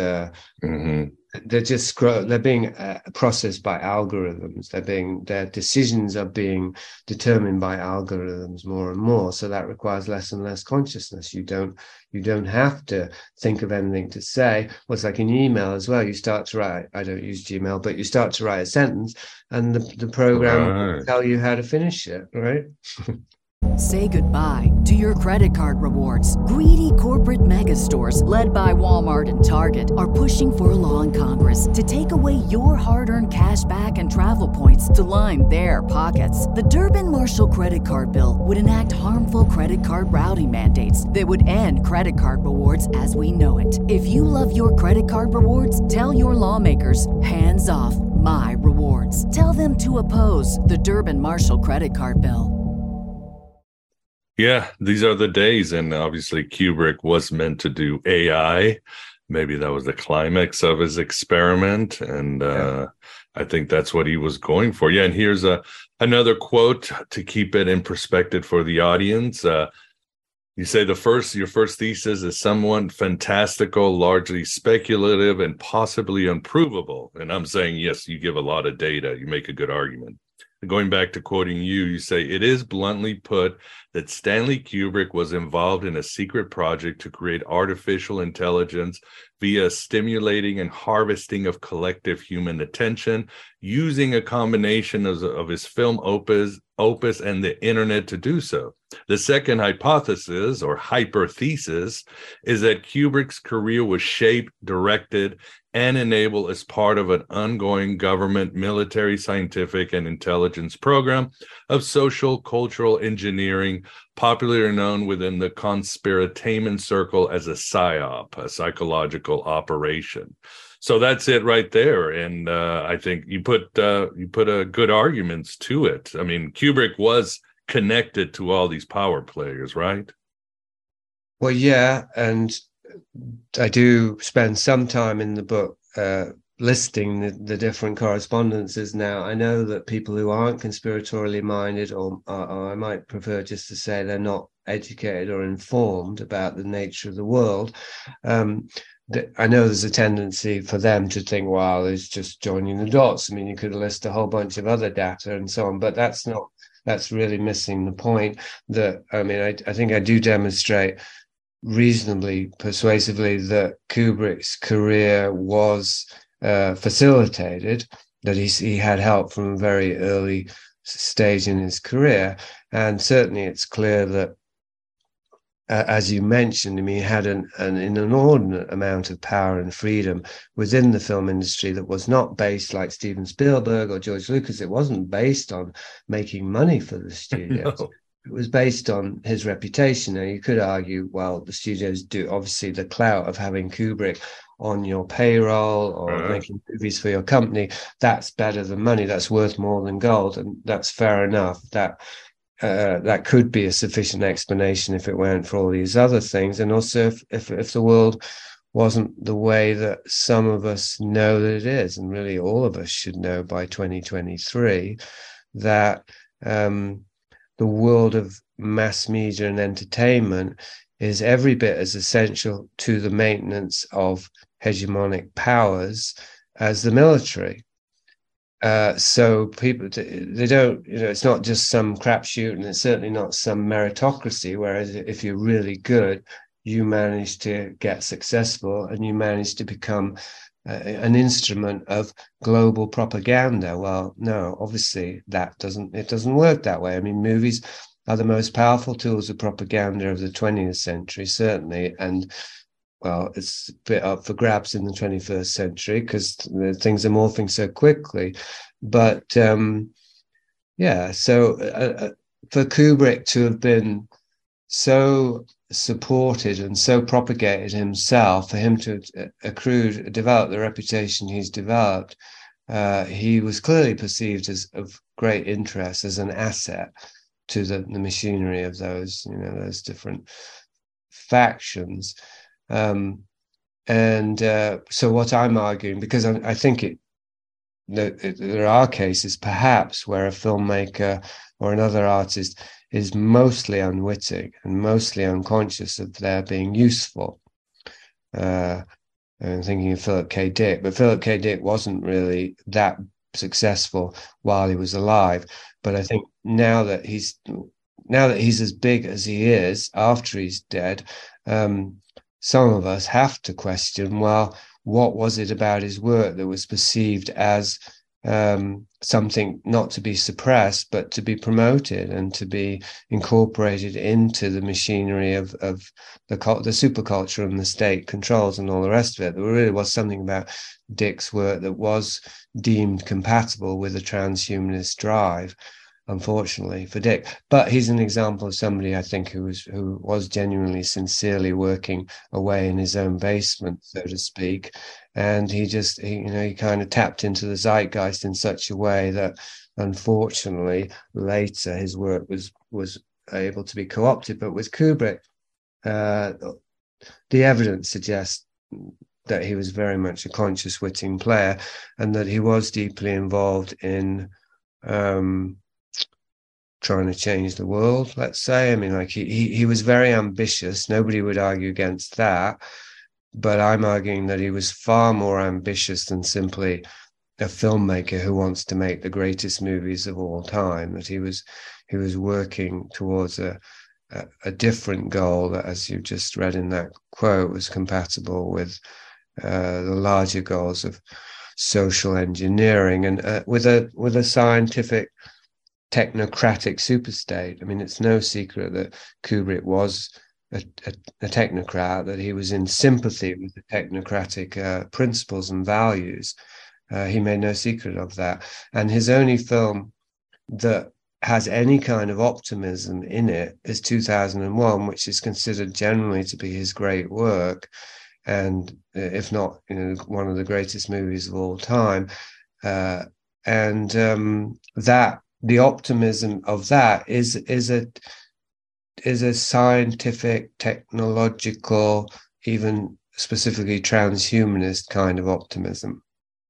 S15: they're being processed by algorithms. Their decisions are being determined by algorithms more and more. So that requires less and less consciousness. You don't have to think of anything to say. Well, it's like in email as well. You start to write. I don't use Gmail, but you start to write a sentence, and the program will tell you how to finish it. Right.
S1: Say goodbye to your credit card rewards. Greedy corporate mega stores, led by Walmart and Target, are pushing for a law in Congress to take away your hard-earned cash back and travel points to line their pockets. The Durbin-Marshall credit card bill would enact harmful credit card routing mandates that would end credit card rewards as we know it. If you love your credit card rewards, tell your lawmakers, hands off my rewards. Tell them to oppose the Durbin-Marshall credit card bill.
S4: Yeah, these are the days. And obviously Kubrick was meant to do AI. Maybe that was the climax of his experiment. And I think that's what he was going for. Yeah, and here's another quote to keep it in perspective for the audience. You say your first thesis is somewhat fantastical, largely speculative, and possibly unprovable. And I'm saying, yes, you give a lot of data. You make a good argument. Going back to quoting you, you say, it is bluntly put that Stanley Kubrick was involved in a secret project to create artificial intelligence via stimulating and harvesting of collective human attention, using a combination of his film opus and the internet to do so. The second hypothesis, or hyperthesis, is that Kubrick's career was shaped, directed, and enabled as part of an ongoing government, military, scientific, and intelligence program of social cultural engineering, popularly known within the conspiratainment circle as a PSYOP, a psychological operation. So that's it right there. And I think you put good arguments to it. I mean, Kubrick was connected to all these power players, right?
S15: Well, yeah, and I do spend some time in the book listing the different correspondences. Now, I know that people who aren't conspiratorially minded, or I might prefer just to say they're not educated or informed about the nature of the world, I know there's a tendency for them to think, well, it's just joining the dots. I mean, you could list a whole bunch of other data and so on, but that's really missing the point. That, I mean, I think I do demonstrate reasonably persuasively that Kubrick's career was facilitated, that he had help from a very early stage in his career. And certainly it's clear that, as you mentioned, I mean, he had an inordinate amount of power and freedom within the film industry that was not based, like Steven Spielberg or George Lucas, it wasn't based on making money for the studios. No. It was based on his reputation. Now, you could argue, well, the studios do, obviously, the clout of having Kubrick on your payroll or making movies for your company, that's better than money. That's worth more than gold. And that's fair enough. That could be a sufficient explanation if it weren't for all these other things. And also if the world wasn't the way that some of us know that it is, and really all of us should know by 2023, that the world of mass media and entertainment is every bit as essential to the maintenance of hegemonic powers as the military. So people, they don't, it's not just some crapshoot, and it's certainly not some meritocracy, whereas if you're really good, you manage to get successful and you manage to become an instrument of global propaganda. Well, no, obviously it doesn't work that way. I mean, movies are the most powerful tools of propaganda of the 20th century, certainly. And well, it's a bit up for grabs in the 21st century because things are morphing so quickly. But so for Kubrick to have been so supported and so propagated himself, for him to develop the reputation he's developed, he was clearly perceived as of great interest, as an asset to the machinery of those different factions. So what I'm arguing, because I think there are cases perhaps where a filmmaker or another artist is mostly unwitting and mostly unconscious of their being useful. I'm thinking of Philip K. Dick, but Philip K. Dick wasn't really that successful while he was alive. But I think now that he's as big as he is after he's dead, some of us have to question, well, what was it about his work that was perceived as something not to be suppressed, but to be promoted and to be incorporated into the machinery of the superculture and the state controls and all the rest of it. There really was something about Dick's work that was deemed compatible with a transhumanist drive, unfortunately for Dick. But he's an example of somebody, I think, who was genuinely, sincerely working away in his own basement, so to speak. And he kind of tapped into the zeitgeist in such a way that, unfortunately, later his work was able to be co-opted. But with Kubrick, the evidence suggests that he was very much a conscious witting player, and that he was deeply involved in trying to change the world, let's say. I mean, like he was very ambitious. Nobody would argue against that. But I'm arguing that he was far more ambitious than simply a filmmaker who wants to make the greatest movies of all time. That he was working towards a different goal that, as you just read in that quote, was compatible with the larger goals of social engineering and with a scientific, technocratic superstate. I mean, it's no secret that Kubrick was a technocrat, that he was in sympathy with the technocratic principles and values. He made no secret of that. And his only film that has any kind of optimism in it is 2001, which is considered generally to be his great work, and if not, one of the greatest movies of all time. That the optimism of that is a scientific, technological, even specifically transhumanist kind of optimism.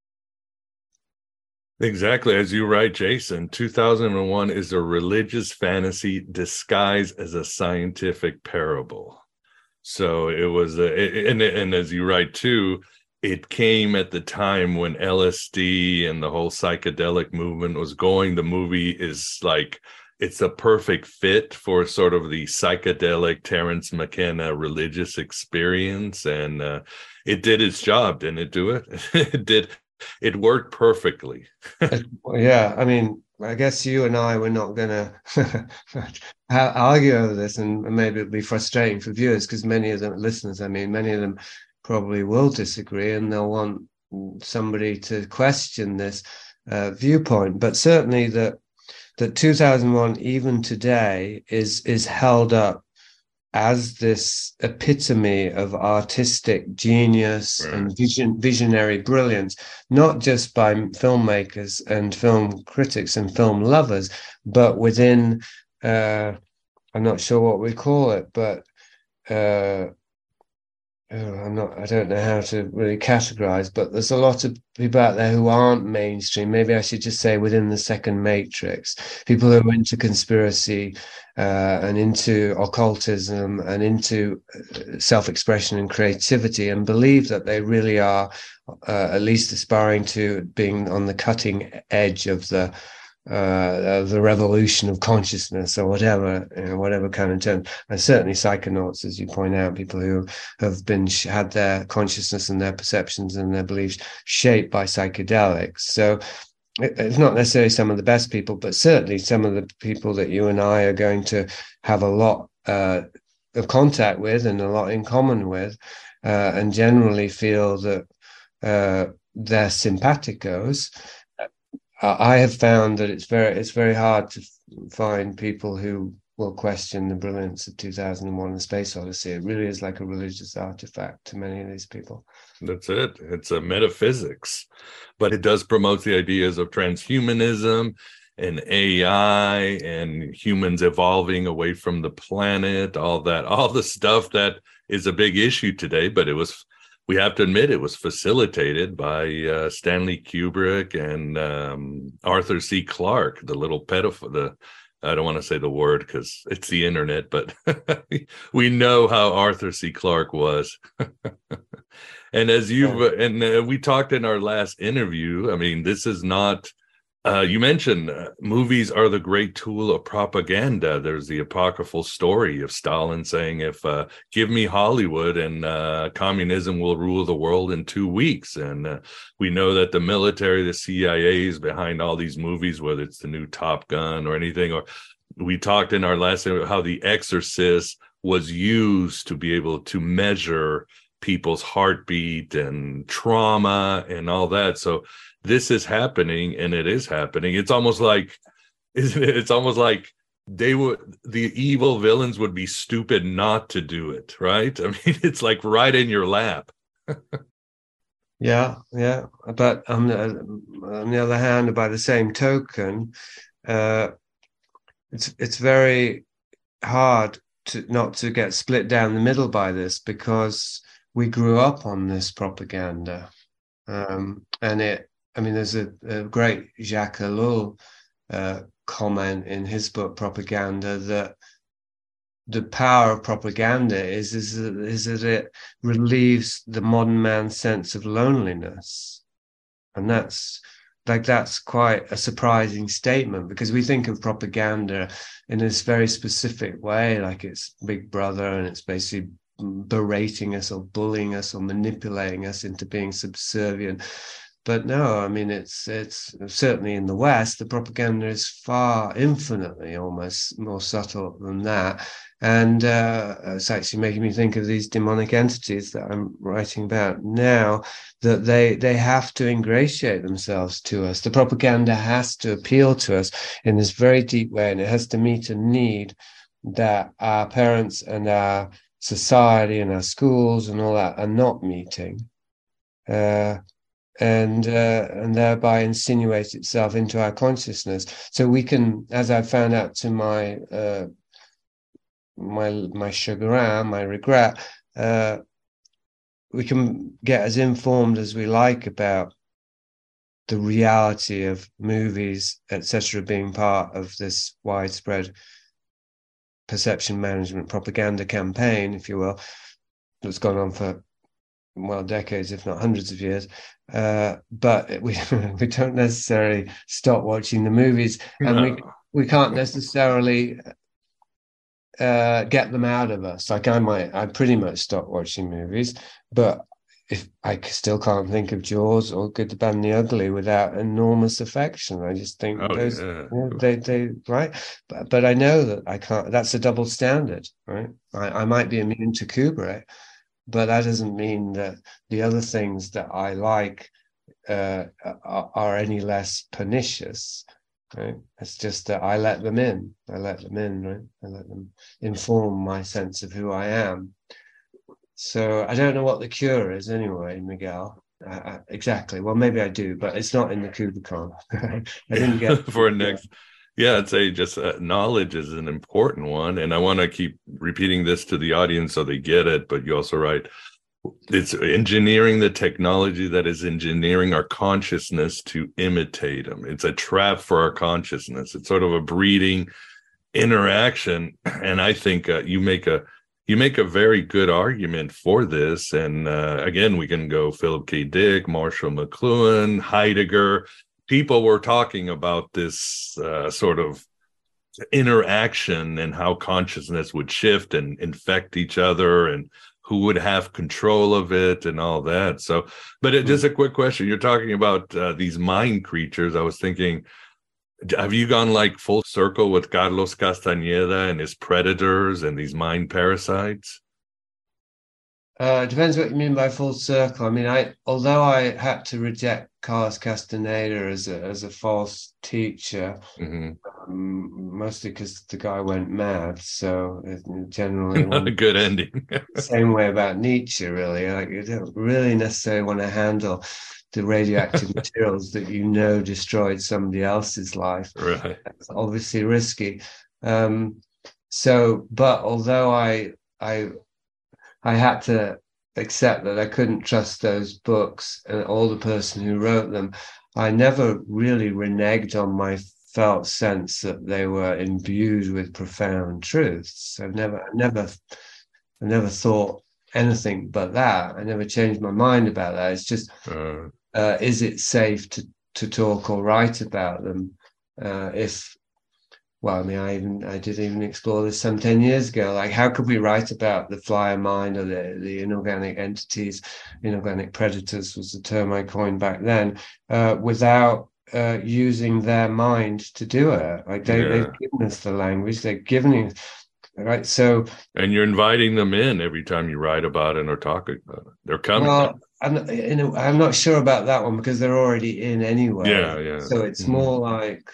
S4: Exactly. As you write, Jason, 2001 is a religious fantasy disguised as a scientific parable. So it was, and as you write too, it came at the time when LSD and the whole psychedelic movement was going. The movie is like, it's a perfect fit for sort of the psychedelic Terence McKenna religious experience. And it did its job, didn't it do it? It worked perfectly.
S15: Yeah, I mean, I guess you and I were not going to argue over this, and maybe it'll be frustrating for viewers because many of them, listeners, I mean, many of them probably will disagree and they'll want somebody to question this viewpoint. But certainly that 2001, even today, is held up as this epitome of artistic genius and visionary brilliance, not just by filmmakers and film critics and film lovers, but within, I'm not sure what we call it, but I don't know how to really categorize, but there's a lot of people out there who aren't mainstream. Maybe I should just say within the second matrix, people who are into conspiracy and into occultism and into self-expression and creativity, and believe that they really are at least aspiring to being on the cutting edge of the revolution of consciousness, or whatever kind of term. And certainly psychonauts, as you point out, people who have had their consciousness and their perceptions and their beliefs shaped by psychedelics. So it's not necessarily some of the best people, but certainly some of the people that you and I are going to have a lot of contact with and a lot in common with, and generally feel that they're simpaticos. I have found that it's very hard to find people who will question the brilliance of 2001: A Space Odyssey. It really is like a religious artifact to many of these people.
S4: That's it. It's a metaphysics, but it does promote the ideas of transhumanism and AI and humans evolving away from the planet, all the stuff that is a big issue today. But we have to admit, it was facilitated by Stanley Kubrick and Arthur C. Clarke, the little pedophile. I don't want to say the word because it's the internet, but we know how Arthur C. Clarke was. And as we talked in our last interview, I mean, this is not You mentioned movies are the great tool of propaganda. There's the apocryphal story of Stalin saying, if give me Hollywood and communism will rule the world in 2 weeks. And we know that the military, the CIA is behind all these movies, whether it's the new Top Gun or anything. Or we talked in our last about how The Exorcist was used to be able to measure people's heartbeat and trauma and all that. So this is happening, and it is happening. It's almost like, isn't it? It's almost like the evil villains would be stupid not to do it, right? I mean, it's like right in your lap.
S15: Yeah. But on the other hand, by the same token, it's very hard not to get split down the middle by this, because we grew up on this propaganda, there's a great Jacques Ellul comment in his book Propaganda that the power of propaganda is that it relieves the modern man's sense of loneliness, and that's quite a surprising statement, because we think of propaganda in this very specific way, like it's Big Brother and it's basically berating us or bullying us or manipulating us into being subservient. But no, I mean, it's certainly in the West, the propaganda is far infinitely almost more subtle than that. And it's actually making me think of these demonic entities that I'm writing about now, that they have to ingratiate themselves to us. The propaganda has to appeal to us in this very deep way, and it has to meet a need that our parents and our society and our schools and all that are not meeting. And thereby insinuate itself into our consciousness. So we can, as I found out to my chagrin, my regret, we can get as informed as we like about the reality of movies, etc., being part of this widespread perception management propaganda campaign, if you will, that's gone on for decades, if not hundreds of years. But we don't necessarily stop watching the movies, and we can't necessarily get them out of us. Like I pretty much stopped watching movies, but if I still can't think of Jaws or Good, the Bad, and the Ugly without enormous affection. I just think they right. But I know that I can't. That's a double standard, right? I might be immune to Kubrick, but that doesn't mean that the other things that I like are any less pernicious, right? It's just that I let them in. Right? I let them inform my sense of who I am. So I don't know what the cure is anyway, Miguel. Exactly. Well, maybe I do, but it's not in the Kubicon. I didn't get
S4: for next. Yeah, I'd say just knowledge is an important one. And I want to keep repeating this to the audience so they get it. But you also write, it's engineering the technology that is engineering our consciousness to imitate them. It's a trap for our consciousness. It's sort of a breeding interaction. And I think you make a very good argument for this. And again, we can go Philip K. Dick, Marshall McLuhan, Heidegger. People were talking about this sort of interaction and how consciousness would shift and infect each other and who would have control of it and all that. So, but just a quick question. You're talking about these mind creatures. I was thinking, have you gone like full circle with Carlos Castañeda and his predators and these mind parasites?
S15: It depends what you mean by full circle. I mean, although I had to reject Carlos Castaneda as a false teacher, mostly because the guy went mad. So generally,
S4: not a good ending.
S15: Same way about Nietzsche, really. Like you don't really necessarily want to handle the radioactive materials that destroyed somebody else's life.
S4: Right.
S15: That's obviously risky. But although I had to accept that I couldn't trust those books or the person who wrote them, I never really reneged on my felt sense that they were imbued with profound truths. I've never thought anything but that. I never changed my mind about that. It's just, is it safe to talk or write about them. I did even explore this some 10 years ago. Like, how could we write about the flyer mind or the inorganic entities? Inorganic predators was the term I coined back then, without using their mind to do it. Like, they've given us the language, they're giving us, right? So,
S4: and you're inviting them in every time you write about it or talk about it. They're coming.
S15: Well, I'm not sure about that one because they're already in anyway.
S4: Yeah.
S15: So it's more like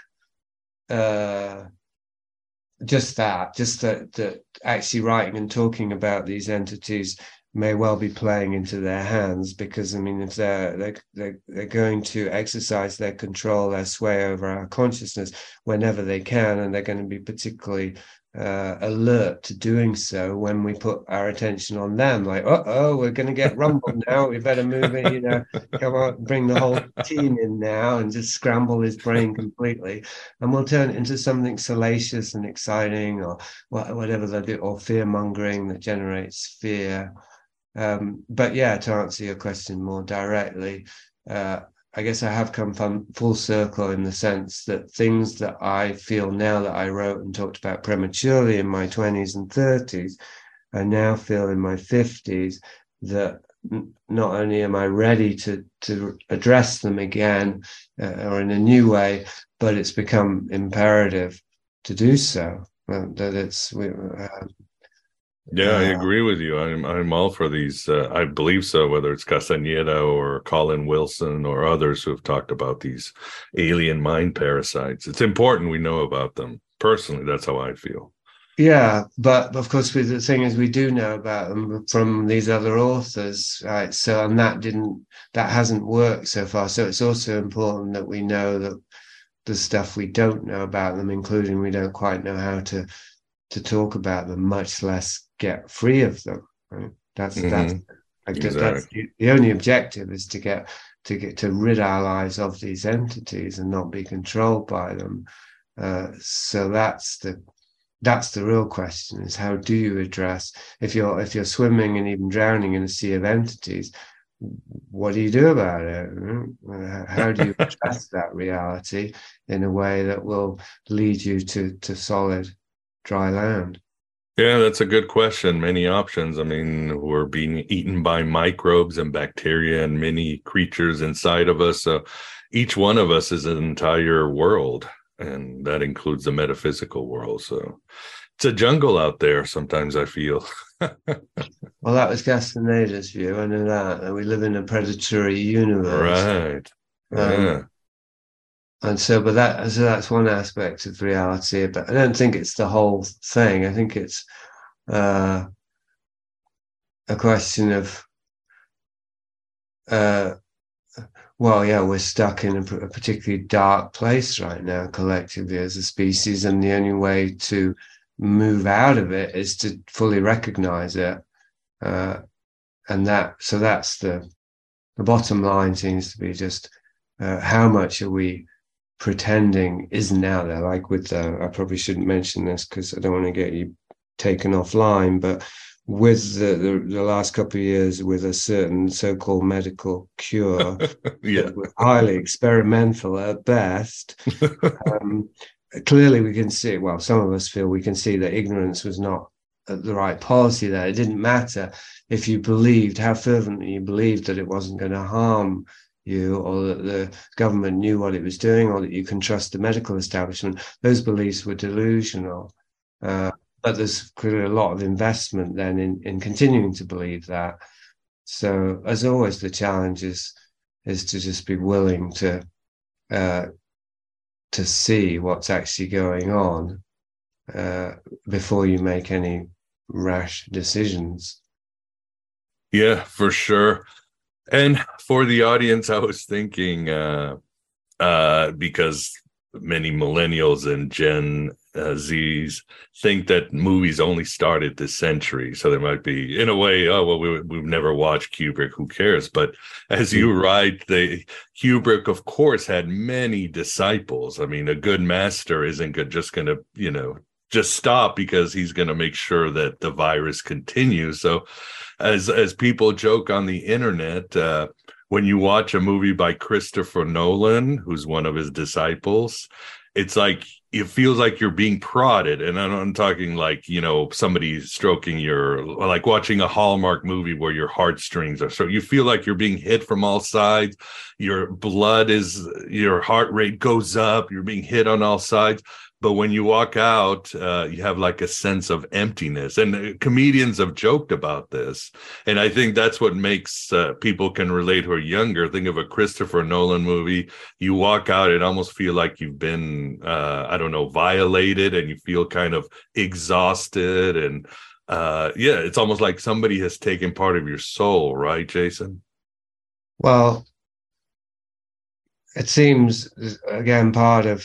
S15: just that actually writing and talking about these entities may well be playing into their hands, because I mean, if they're going to exercise their control, their sway over our consciousness whenever they can, and they're going to be particularly alert to doing so when we put our attention on them. Like, we're going to get rumbled now. We better move it. Come on, bring the whole team in now and just scramble his brain completely, and we'll turn it into something salacious and exciting, or whatever they do, or fear mongering that generates fear. But yeah, to answer your question more directly, I guess I have come full circle in the sense that things that I feel now that I wrote and talked about prematurely in my 20s and 30s, I now feel in my 50s that not only am I ready to address them again or in a new way, but it's become imperative to do so.
S4: I agree with you. I'm all for these. I believe so, whether it's Castañeda or Colin Wilson or others who have talked about these alien mind parasites. It's important we know about them. Personally, that's how I feel.
S15: Yeah, but of course, the thing is, we do know about them from these other authors, right? So, and that hasn't worked so far. So it's also important that we know that the stuff we don't know about them, including we don't quite know how to talk about them, much less get free of them. Right? That's the only objective, is to get to rid our lives of these entities and not be controlled by them. So that's the real question: is how do you address, if you're swimming and even drowning in a sea of entities, what do you do about it? How do you address that reality in a way that will lead you to solid dry land?
S4: Yeah, that's a good question. Many options. I mean, we're being eaten by microbes and bacteria and many creatures inside of us. So each one of us is an entire world, and that includes the metaphysical world. So it's a jungle out there, sometimes I feel.
S15: Well, that was Castaneda's view. I know that we live in a predatory universe.
S4: Right.
S15: And so, that's one aspect of reality, but I don't think it's the whole thing. I think it's a question of, we're stuck in a particularly dark place right now, collectively as a species, and the only way to move out of it is to fully recognize it. So that's the bottom line, seems to be just how much are we pretending isn't out there. Like with I probably shouldn't mention this because I don't want to get you taken offline, but with the last couple of years, with a certain so-called medical cure, highly experimental at best, clearly we can see, well, some of us feel we can see that ignorance was not the right policy there. It didn't matter if you believed, how fervently you believed that it wasn't going to harm you, or that the government knew what it was doing, or that you can trust the medical establishment. Those beliefs were delusional. But there's clearly a lot of investment then in continuing to believe that. So as always, the challenge is to just be willing to see what's actually going on before you make any rash decisions.
S4: Yeah, for sure. And for the audience, I was thinking, because many millennials and Gen Zs think that movies only started this century. So there might be, in a way, we've never watched Kubrick, who cares? But as you write, Kubrick, of course, had many disciples. I mean, a good master isn't just going to, just stop because he's going to make sure that the virus continues. So as people joke on the internet, when you watch a movie by Christopher Nolan, who's one of his disciples, it's like it feels like you're being prodded. And I'm talking like, somebody stroking like watching a Hallmark movie where your heartstrings are. So you feel like you're being hit from all sides. Your heart rate goes up. You're being hit on all sides. But when you walk out, you have like a sense of emptiness. And comedians have joked about this. And I think that's what makes people can relate who are younger. Think of a Christopher Nolan movie. You walk out, it almost feel like you've been, violated, and you feel kind of exhausted. And it's almost like somebody has taken part of your soul, right, Jason?
S15: Well, it seems, again, part of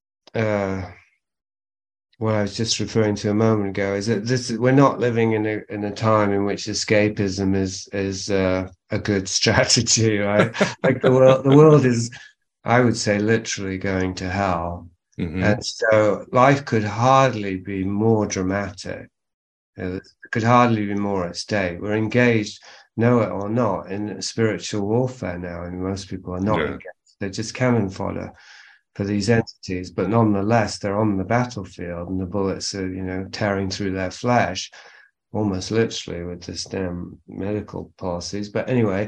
S15: what I was just referring to a moment ago is that we're not living in a time in which escapism is a good strategy, right? Like the world is, I would say, literally going to hell, and so life could hardly be more dramatic. There could hardly be more at stake. We're engaged, know it or not, in spiritual warfare now, and most people are not engaged. They're just cannon fodder for these entities, but nonetheless, they're on the battlefield, and the bullets are, tearing through their flesh, almost literally, with this damn medical policies. But anyway,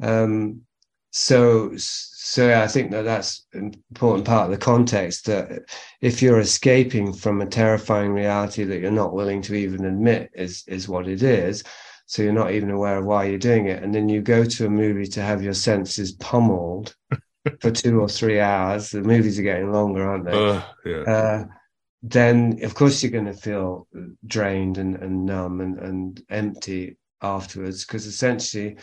S15: so I think that's an important part of the context, that if you're escaping from a terrifying reality that you're not willing to even admit is what it is, so you're not even aware of why you're doing it, and then you go to a movie to have your senses pummeled for 2 or 3 hours. The movies are getting longer, aren't they? Then of course you're going to feel drained and numb and empty afterwards, because essentially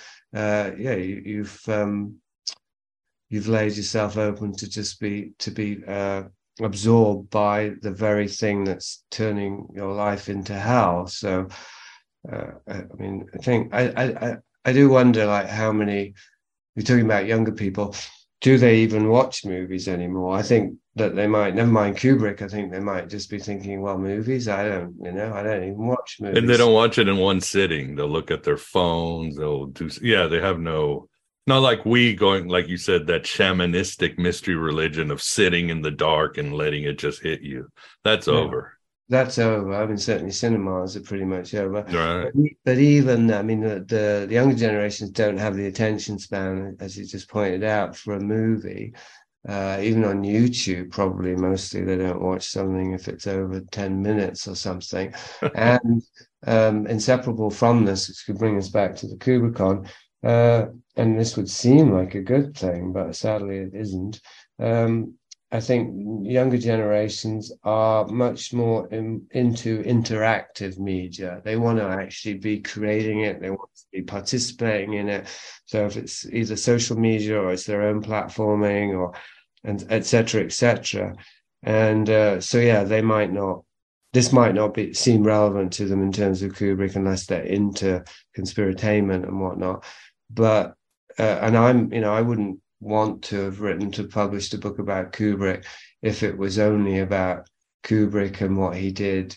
S15: you've laid yourself open to just be absorbed by the very thing that's turning your life into hell. So I think I do wonder, like, how many, you're talking about younger people, do they even watch movies anymore? I think that they might, never mind Kubrick, I think they might just be thinking, well, movies, I don't even watch movies.
S4: And they don't watch it in one sitting. They'll look at their phones. They have not like we going, like you said, that shamanistic mystery religion of sitting in the dark and letting it just hit you. That's over. That's over.
S15: I mean, certainly cinemas are pretty much over.
S4: Right.
S15: But even, the younger generations don't have the attention span, as you just pointed out, for a movie. Even on YouTube, probably mostly they don't watch something if it's over 10 minutes or something. And inseparable from this, which could bring us back to the Kubrickon, and this would seem like a good thing, but sadly it isn't. I think younger generations are much more into interactive media. They want to actually be creating it. They want to be participating in it. So if it's either social media or it's their own platforming and et cetera, et cetera. And they might not, this might not seem relevant to them in terms of Kubrick unless they're into conspiratainment and whatnot. But, and I wouldn't want to have published a book about Kubrick if it was only about Kubrick and what he did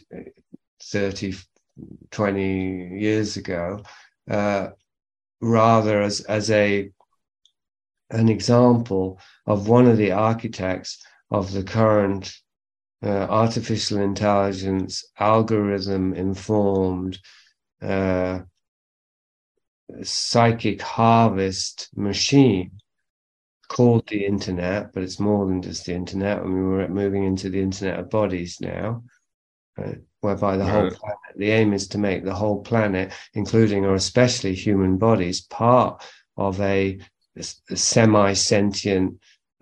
S15: 20 years ago, rather as an example of one of the architects of the current artificial intelligence, algorithm informed psychic harvest machine called the internet, but it's more than just the internet. I mean, we're moving into the internet of bodies now, whereby the whole planet, the aim is to make the whole planet, including or especially human bodies, part of a semi-sentient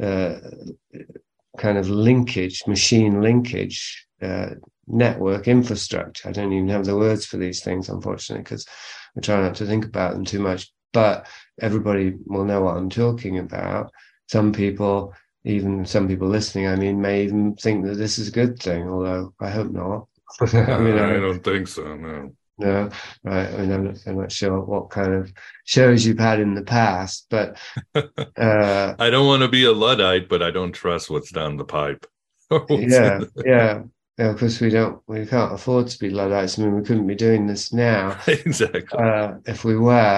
S15: kind of linkage, machine linkage, network infrastructure. I don't even have the words for these things, unfortunately, because I try not to think about them too much. But everybody will know what I'm talking about. Some people listening, may even think that this is a good thing, although I hope not.
S4: I don't think so, no.
S15: No, right. I'm not sure what kind of shows you've had in the past, but
S4: I don't want to be a Luddite, but I don't trust what's down the pipe.
S15: Yeah. Of course, we can't afford to be Luddites. I mean, we couldn't be doing this now.
S4: Exactly.
S15: If we were.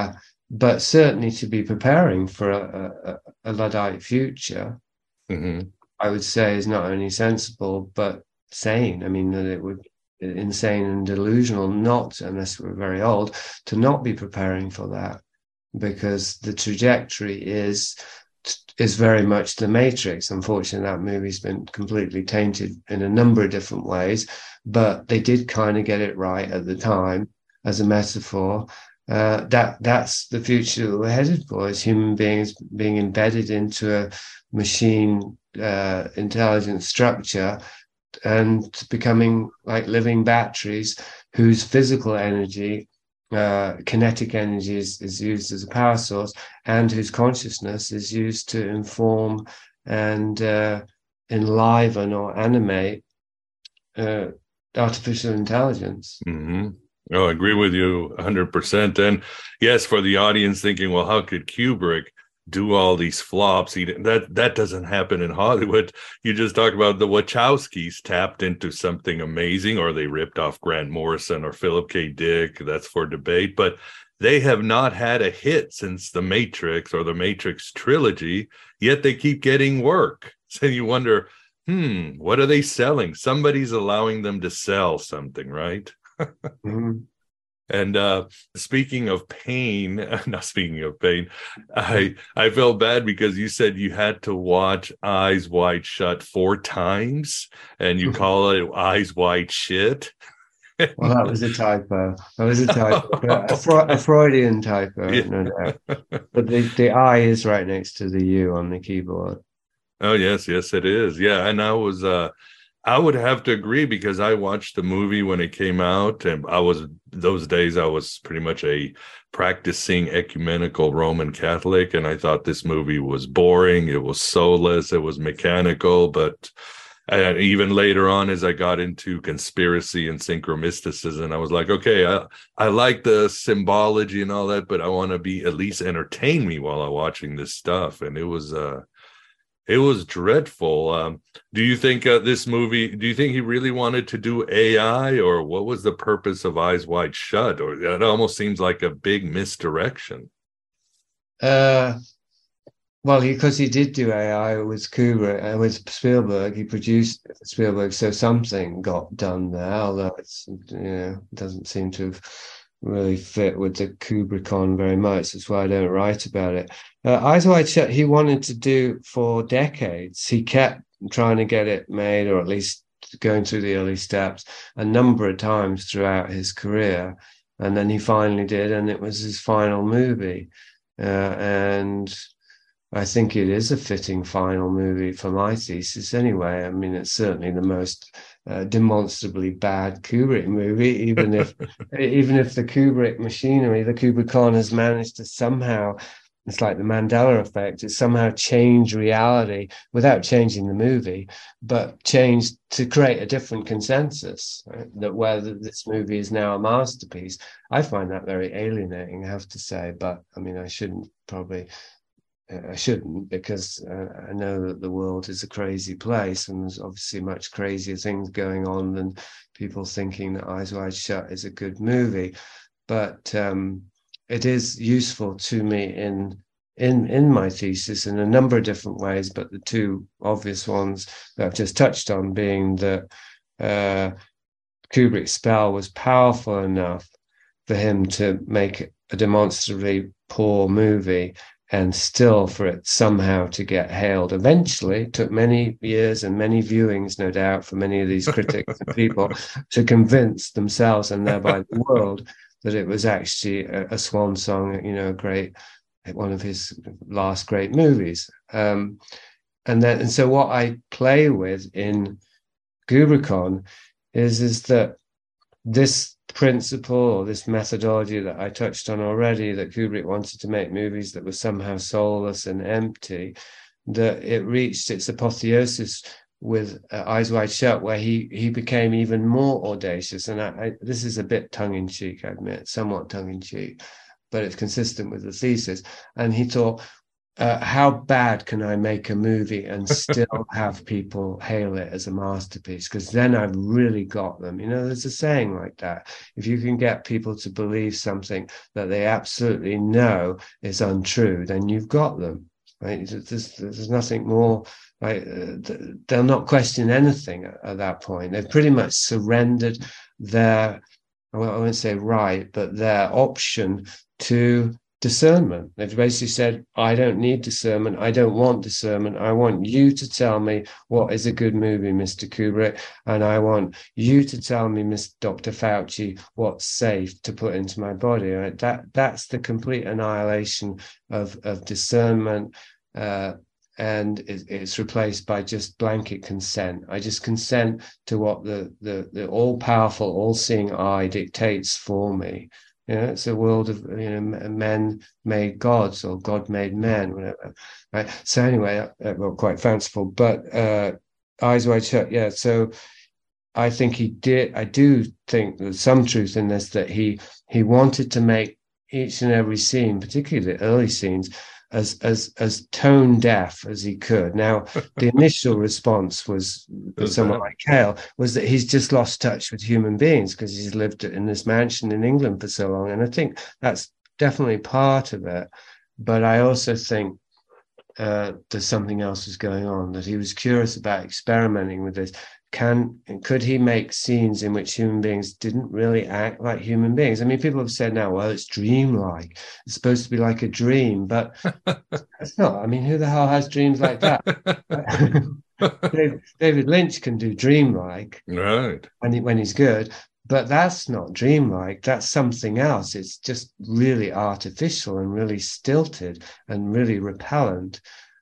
S15: but certainly to be preparing for a Luddite future, I would say is not only sensible but sane. I mean, that it would insane and delusional not, unless we're very old, to not be preparing for that, because the trajectory is very much the Matrix. Unfortunately, that movie's been completely tainted in a number of different ways, but they did kind of get it right at the time as a metaphor. That's the future that we're headed for, as human beings being embedded into a machine intelligent structure and becoming like living batteries whose physical energy, kinetic energy is used as a power source, and whose consciousness is used to inform and enliven or animate artificial intelligence.
S4: Oh, I agree with you 100%. And yes, for the audience thinking, well, how could Kubrick do all these flops? That doesn't happen in Hollywood. You just talk about the Wachowskis tapped into something amazing, or they ripped off Grant Morrison or Philip K. Dick. That's for debate. But they have not had a hit since The Matrix or the Matrix trilogy, yet they keep getting work. So you wonder, what are they selling? Somebody's allowing them to sell something, right? And speaking of pain, I felt bad because you said you had to watch Eyes Wide Shut 4 times, and you call it Eyes Wide Shit.
S15: Well, that was a typo. A Freudian typo, no doubt. But the I is right next to the U on the keyboard.
S4: Oh, yes, it is. Yeah, and I would have to agree, because I watched the movie when it came out, and those days I was pretty much a practicing ecumenical Roman Catholic, and I thought this movie was boring. It was soulless. It was mechanical. But even later on, as I got into conspiracy and synchromysticism, I was like, okay, I like the symbology and all that, but I want to be at least entertain me while I'm watching this stuff. And it was dreadful. Do you think this movie, do you think he really wanted to do AI, or what was the purpose of Eyes Wide Shut? Or that almost seems like a big misdirection.
S15: Well, because he did do AI with Kubrick, with Spielberg. He produced Spielberg, so something got done there, although it doesn't seem to have really fit with the Kubrickon very much. That's why I don't write about it. Eyes Wide Shut, he wanted to do for decades. He kept trying to get it made, or at least going through the early steps, a number of times throughout his career. And then he finally did, and it was his final movie. And I think it is a fitting final movie for my thesis anyway. I mean, it's certainly the most demonstrably bad Kubrick movie, even if the Kubrick machinery, the Kubrickon, has managed to somehow, it's like the Mandela effect, it's somehow changed reality without changing the movie, but changed to create a different consensus, right? That whether this movie is now a masterpiece. I find that very alienating, I have to say, but I mean, I shouldn't, because I know that the world is a crazy place, and there's obviously much crazier things going on than people thinking that Eyes Wide Shut is a good movie. But it is useful to me in my thesis in a number of different ways, but the two obvious ones that I've just touched on being that Kubrick's spell was powerful enough for him to make a demonstrably poor movie, and still for it somehow to get hailed. Eventually, it took many years and many viewings, no doubt, for many of these critics and people to convince themselves and thereby the world that it was actually a swan song, one of his last great movies. And so what I play with in Kubrickon is that this principle or this methodology that I touched on already, that Kubrick wanted to make movies that were somehow soulless and empty, that it reached its apotheosis with Eyes Wide Shut, where he became even more audacious. And this is a bit tongue-in-cheek, I admit, somewhat tongue-in-cheek, but it's consistent with the thesis. And he thought, how bad can I make a movie and still have people hail it as a masterpiece? Because then I've really got them. You know, there's a saying like that. If you can get people to believe something that they absolutely know is untrue, then you've got them. Right? There's nothing more. Right? They'll not question anything at that point. They've pretty much surrendered their, well, I won't say right, but their option to discernment. They've basically said, I don't need discernment. I don't want discernment. I want you to tell me what is a good movie, Mr. Kubrick. And I want you to tell me, Mr. Dr. Fauci, what's safe to put into my body. Right? That's the complete annihilation of discernment. And it's replaced by just blanket consent. I just consent to what the all-powerful, all-seeing eye dictates for me. You know, it's a world of, you know, men made gods or God made men, whatever. Right. So anyway, well, quite fanciful, but Eyes Wide Shut. Yeah. So I think he did. I do think there's some truth in this, that he wanted to make each and every scene, particularly the early scenes, as tone deaf as he could. Now, the initial response was somewhat like Cale, was that he's just lost touch with human beings because he's lived in this mansion in England for so long. And I think that's definitely part of it. But I also think there's something else was going on, that he was curious about experimenting with this. Could he make scenes in which human beings didn't really act like human beings? I mean, people have said now, well, it's dreamlike. It's supposed to be like a dream, but it's not. I mean, who the hell has dreams like that? David Lynch can do dreamlike,
S4: right,
S15: when he's good, but that's not dreamlike. That's something else. It's just really artificial and really stilted and really repellent.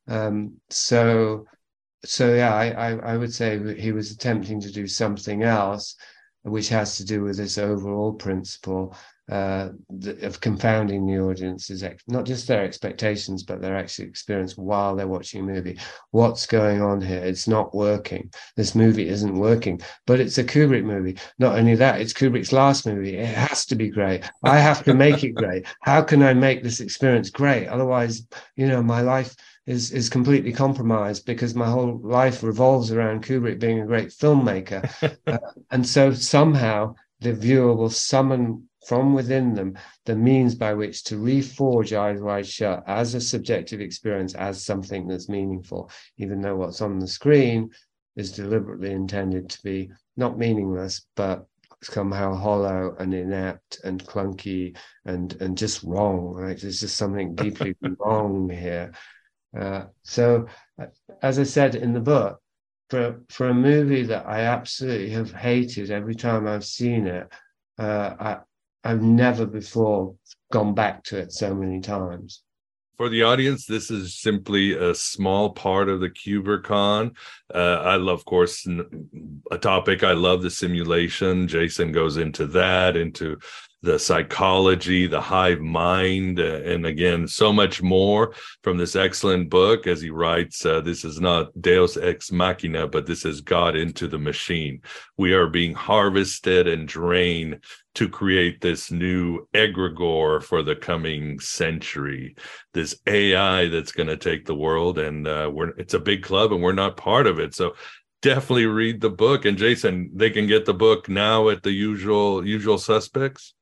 S15: So yeah, I would say he was attempting to do something else, which has to do with this overall principle of confounding the audience's, not just their expectations, but their actual experience while they're watching a movie. What's going on here? It's not working. This movie isn't working, but it's a Kubrick movie. Not only that, it's Kubrick's last movie. It has to be great. I have to make it great. How can I make this experience great? Otherwise, you know, my life is completely compromised, because my whole life revolves around Kubrick being a great filmmaker. And so somehow the viewer will summon from within them the means by which to reforge Eyes Wide Shut as a subjective experience, as something that's meaningful, even though what's on the screen is deliberately intended to be not meaningless, but somehow hollow and inept and clunky and just wrong. Right? There's just something deeply wrong here. So, as I said in the book, for a movie that I absolutely have hated every time I've seen it, I've never before gone back to it so many times.
S4: For the audience, this is simply a small part of the KuberCon. I love, of course, a topic. I love the simulation. Jason goes into that, into the psychology, the hive mind, and again, so much more from this excellent book. As he writes, this is not Deus ex machina, but this is God into the machine. We are being harvested and drained to create this new egregore for the coming century, this AI that's going to take the world, and it's a big club and we're not part of it. So definitely read the book. And Jason, they can get the book now at the usual suspects?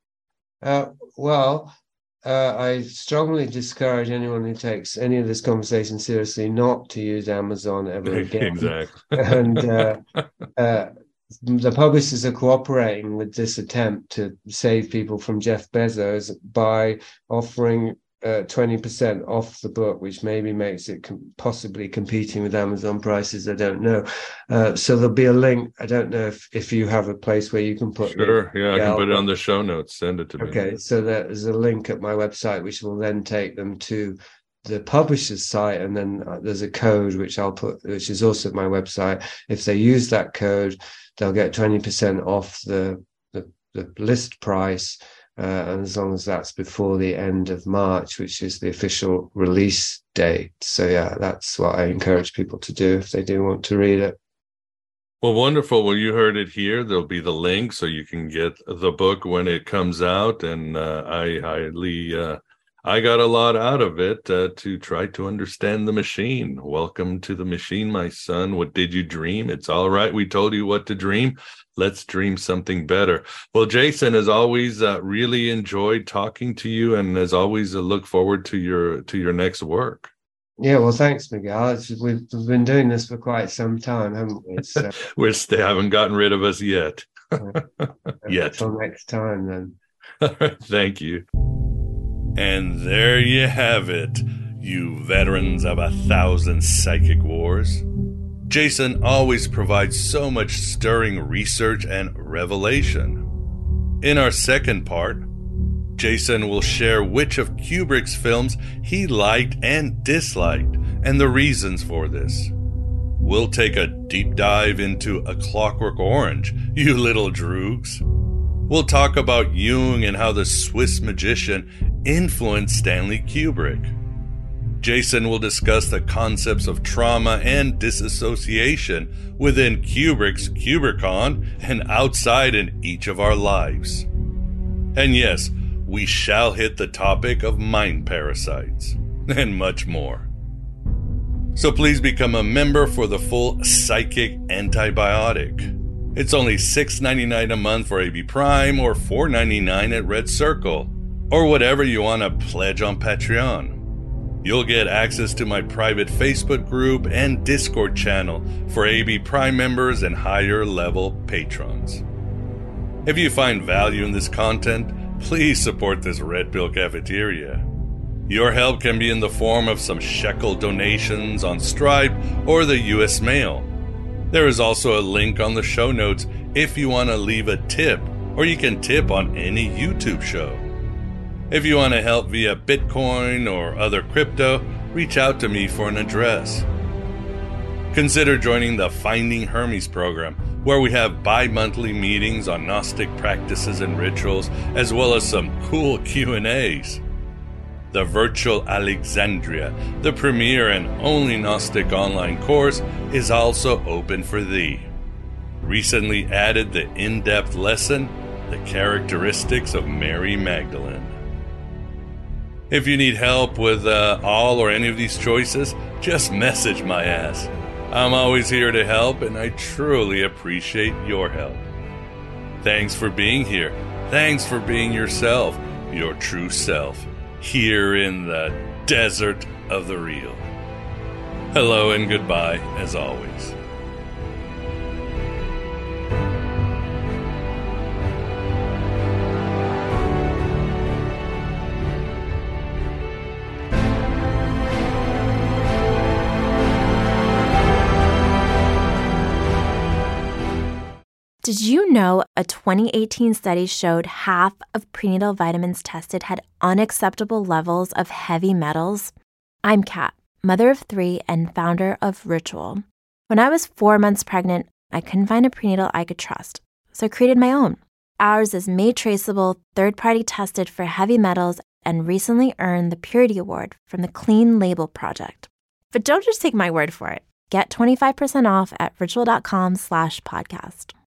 S15: I strongly discourage anyone who takes any of this conversation seriously not to use Amazon ever again.
S4: Exactly.
S15: And the publishers are cooperating with this attempt to save people from Jeff Bezos by offering 20% off the book, which maybe makes it possibly competing with Amazon prices. I don't know. So there'll be a link. I don't know if you have a place where you can put.
S4: Sure. Yeah, I can put it on the show notes. Send it to me.
S15: Okay. So there's a link at my website, which will then take them to the publisher's site, and then there's a code which I'll put, which is also at my website. If they use that code, they'll get 20% off the list price. And as long as that's before the end of March, which is the official release date. So yeah, that's what I encourage people to do if they do want to read it.
S4: Well, wonderful. Well, you heard it here. There'll be the link so you can get the book when it comes out. And I I got a lot out of it to try to understand the machine. Welcome to the machine, my son. What did you dream? It's all right. We told you what to dream. Let's dream something better. Well, Jason, as always, really enjoyed talking to you, and as always, look forward to your next work.
S15: Yeah, well, thanks, Miguel. We've been doing this for quite some time, haven't we? So,
S4: They haven't gotten rid of us yet. Yet.
S15: Until next time, then.
S4: Thank you. And there you have it, you veterans of 1,000 psychic wars. Jason always provides so much stirring research and revelation. In our second part, Jason will share which of Kubrick's films he liked and disliked, and the reasons for this. We'll take a deep dive into A Clockwork Orange, you little droogs. We'll talk about Jung and how the Swiss magician influenced Stanley Kubrick. Jason will discuss the concepts of trauma and disassociation within Kubrick's Kubrickon and outside in each of our lives. And yes, we shall hit the topic of mind parasites and much more. So please become a member for the full psychic antibiotic. It's only $6.99 a month for AB Prime or $4.99 at Red Circle, or whatever you want to pledge on Patreon. You'll get access to my private Facebook group and Discord channel for AB Prime members and higher level patrons. If you find value in this content, please support this Red Pill Cafeteria. Your help can be in the form of some shekel donations on Stripe or the US mail. There is also a link on the show notes if you want to leave a tip, or you can tip on any YouTube show. If you want to help via Bitcoin or other crypto, reach out to me for an address. Consider joining the Finding Hermes program, where we have bi-monthly meetings on Gnostic practices and rituals, as well as some cool Q&As. The Virtual Alexandria, the premier and only Gnostic online course, is also open for thee. Recently added the in-depth lesson, The Characteristics of Mary Magdalene. If you need help with all or any of these choices, just message my ass. I'm always here to help, and I truly appreciate your help. Thanks for being here. Thanks for being yourself, your true self, here in the desert of the real. Hello and goodbye, as always.
S16: Did you know a 2018 study showed half of prenatal vitamins tested had unacceptable levels of heavy metals? I'm Kat, mother of 3 and founder of Ritual. When I was 4 months pregnant, I couldn't find a prenatal I could trust, so I created my own. Ours is made traceable, third-party tested for heavy metals, and recently earned the Purity Award from the Clean Label Project. But don't just take my word for it. Get 25% off at ritual.com/podcast.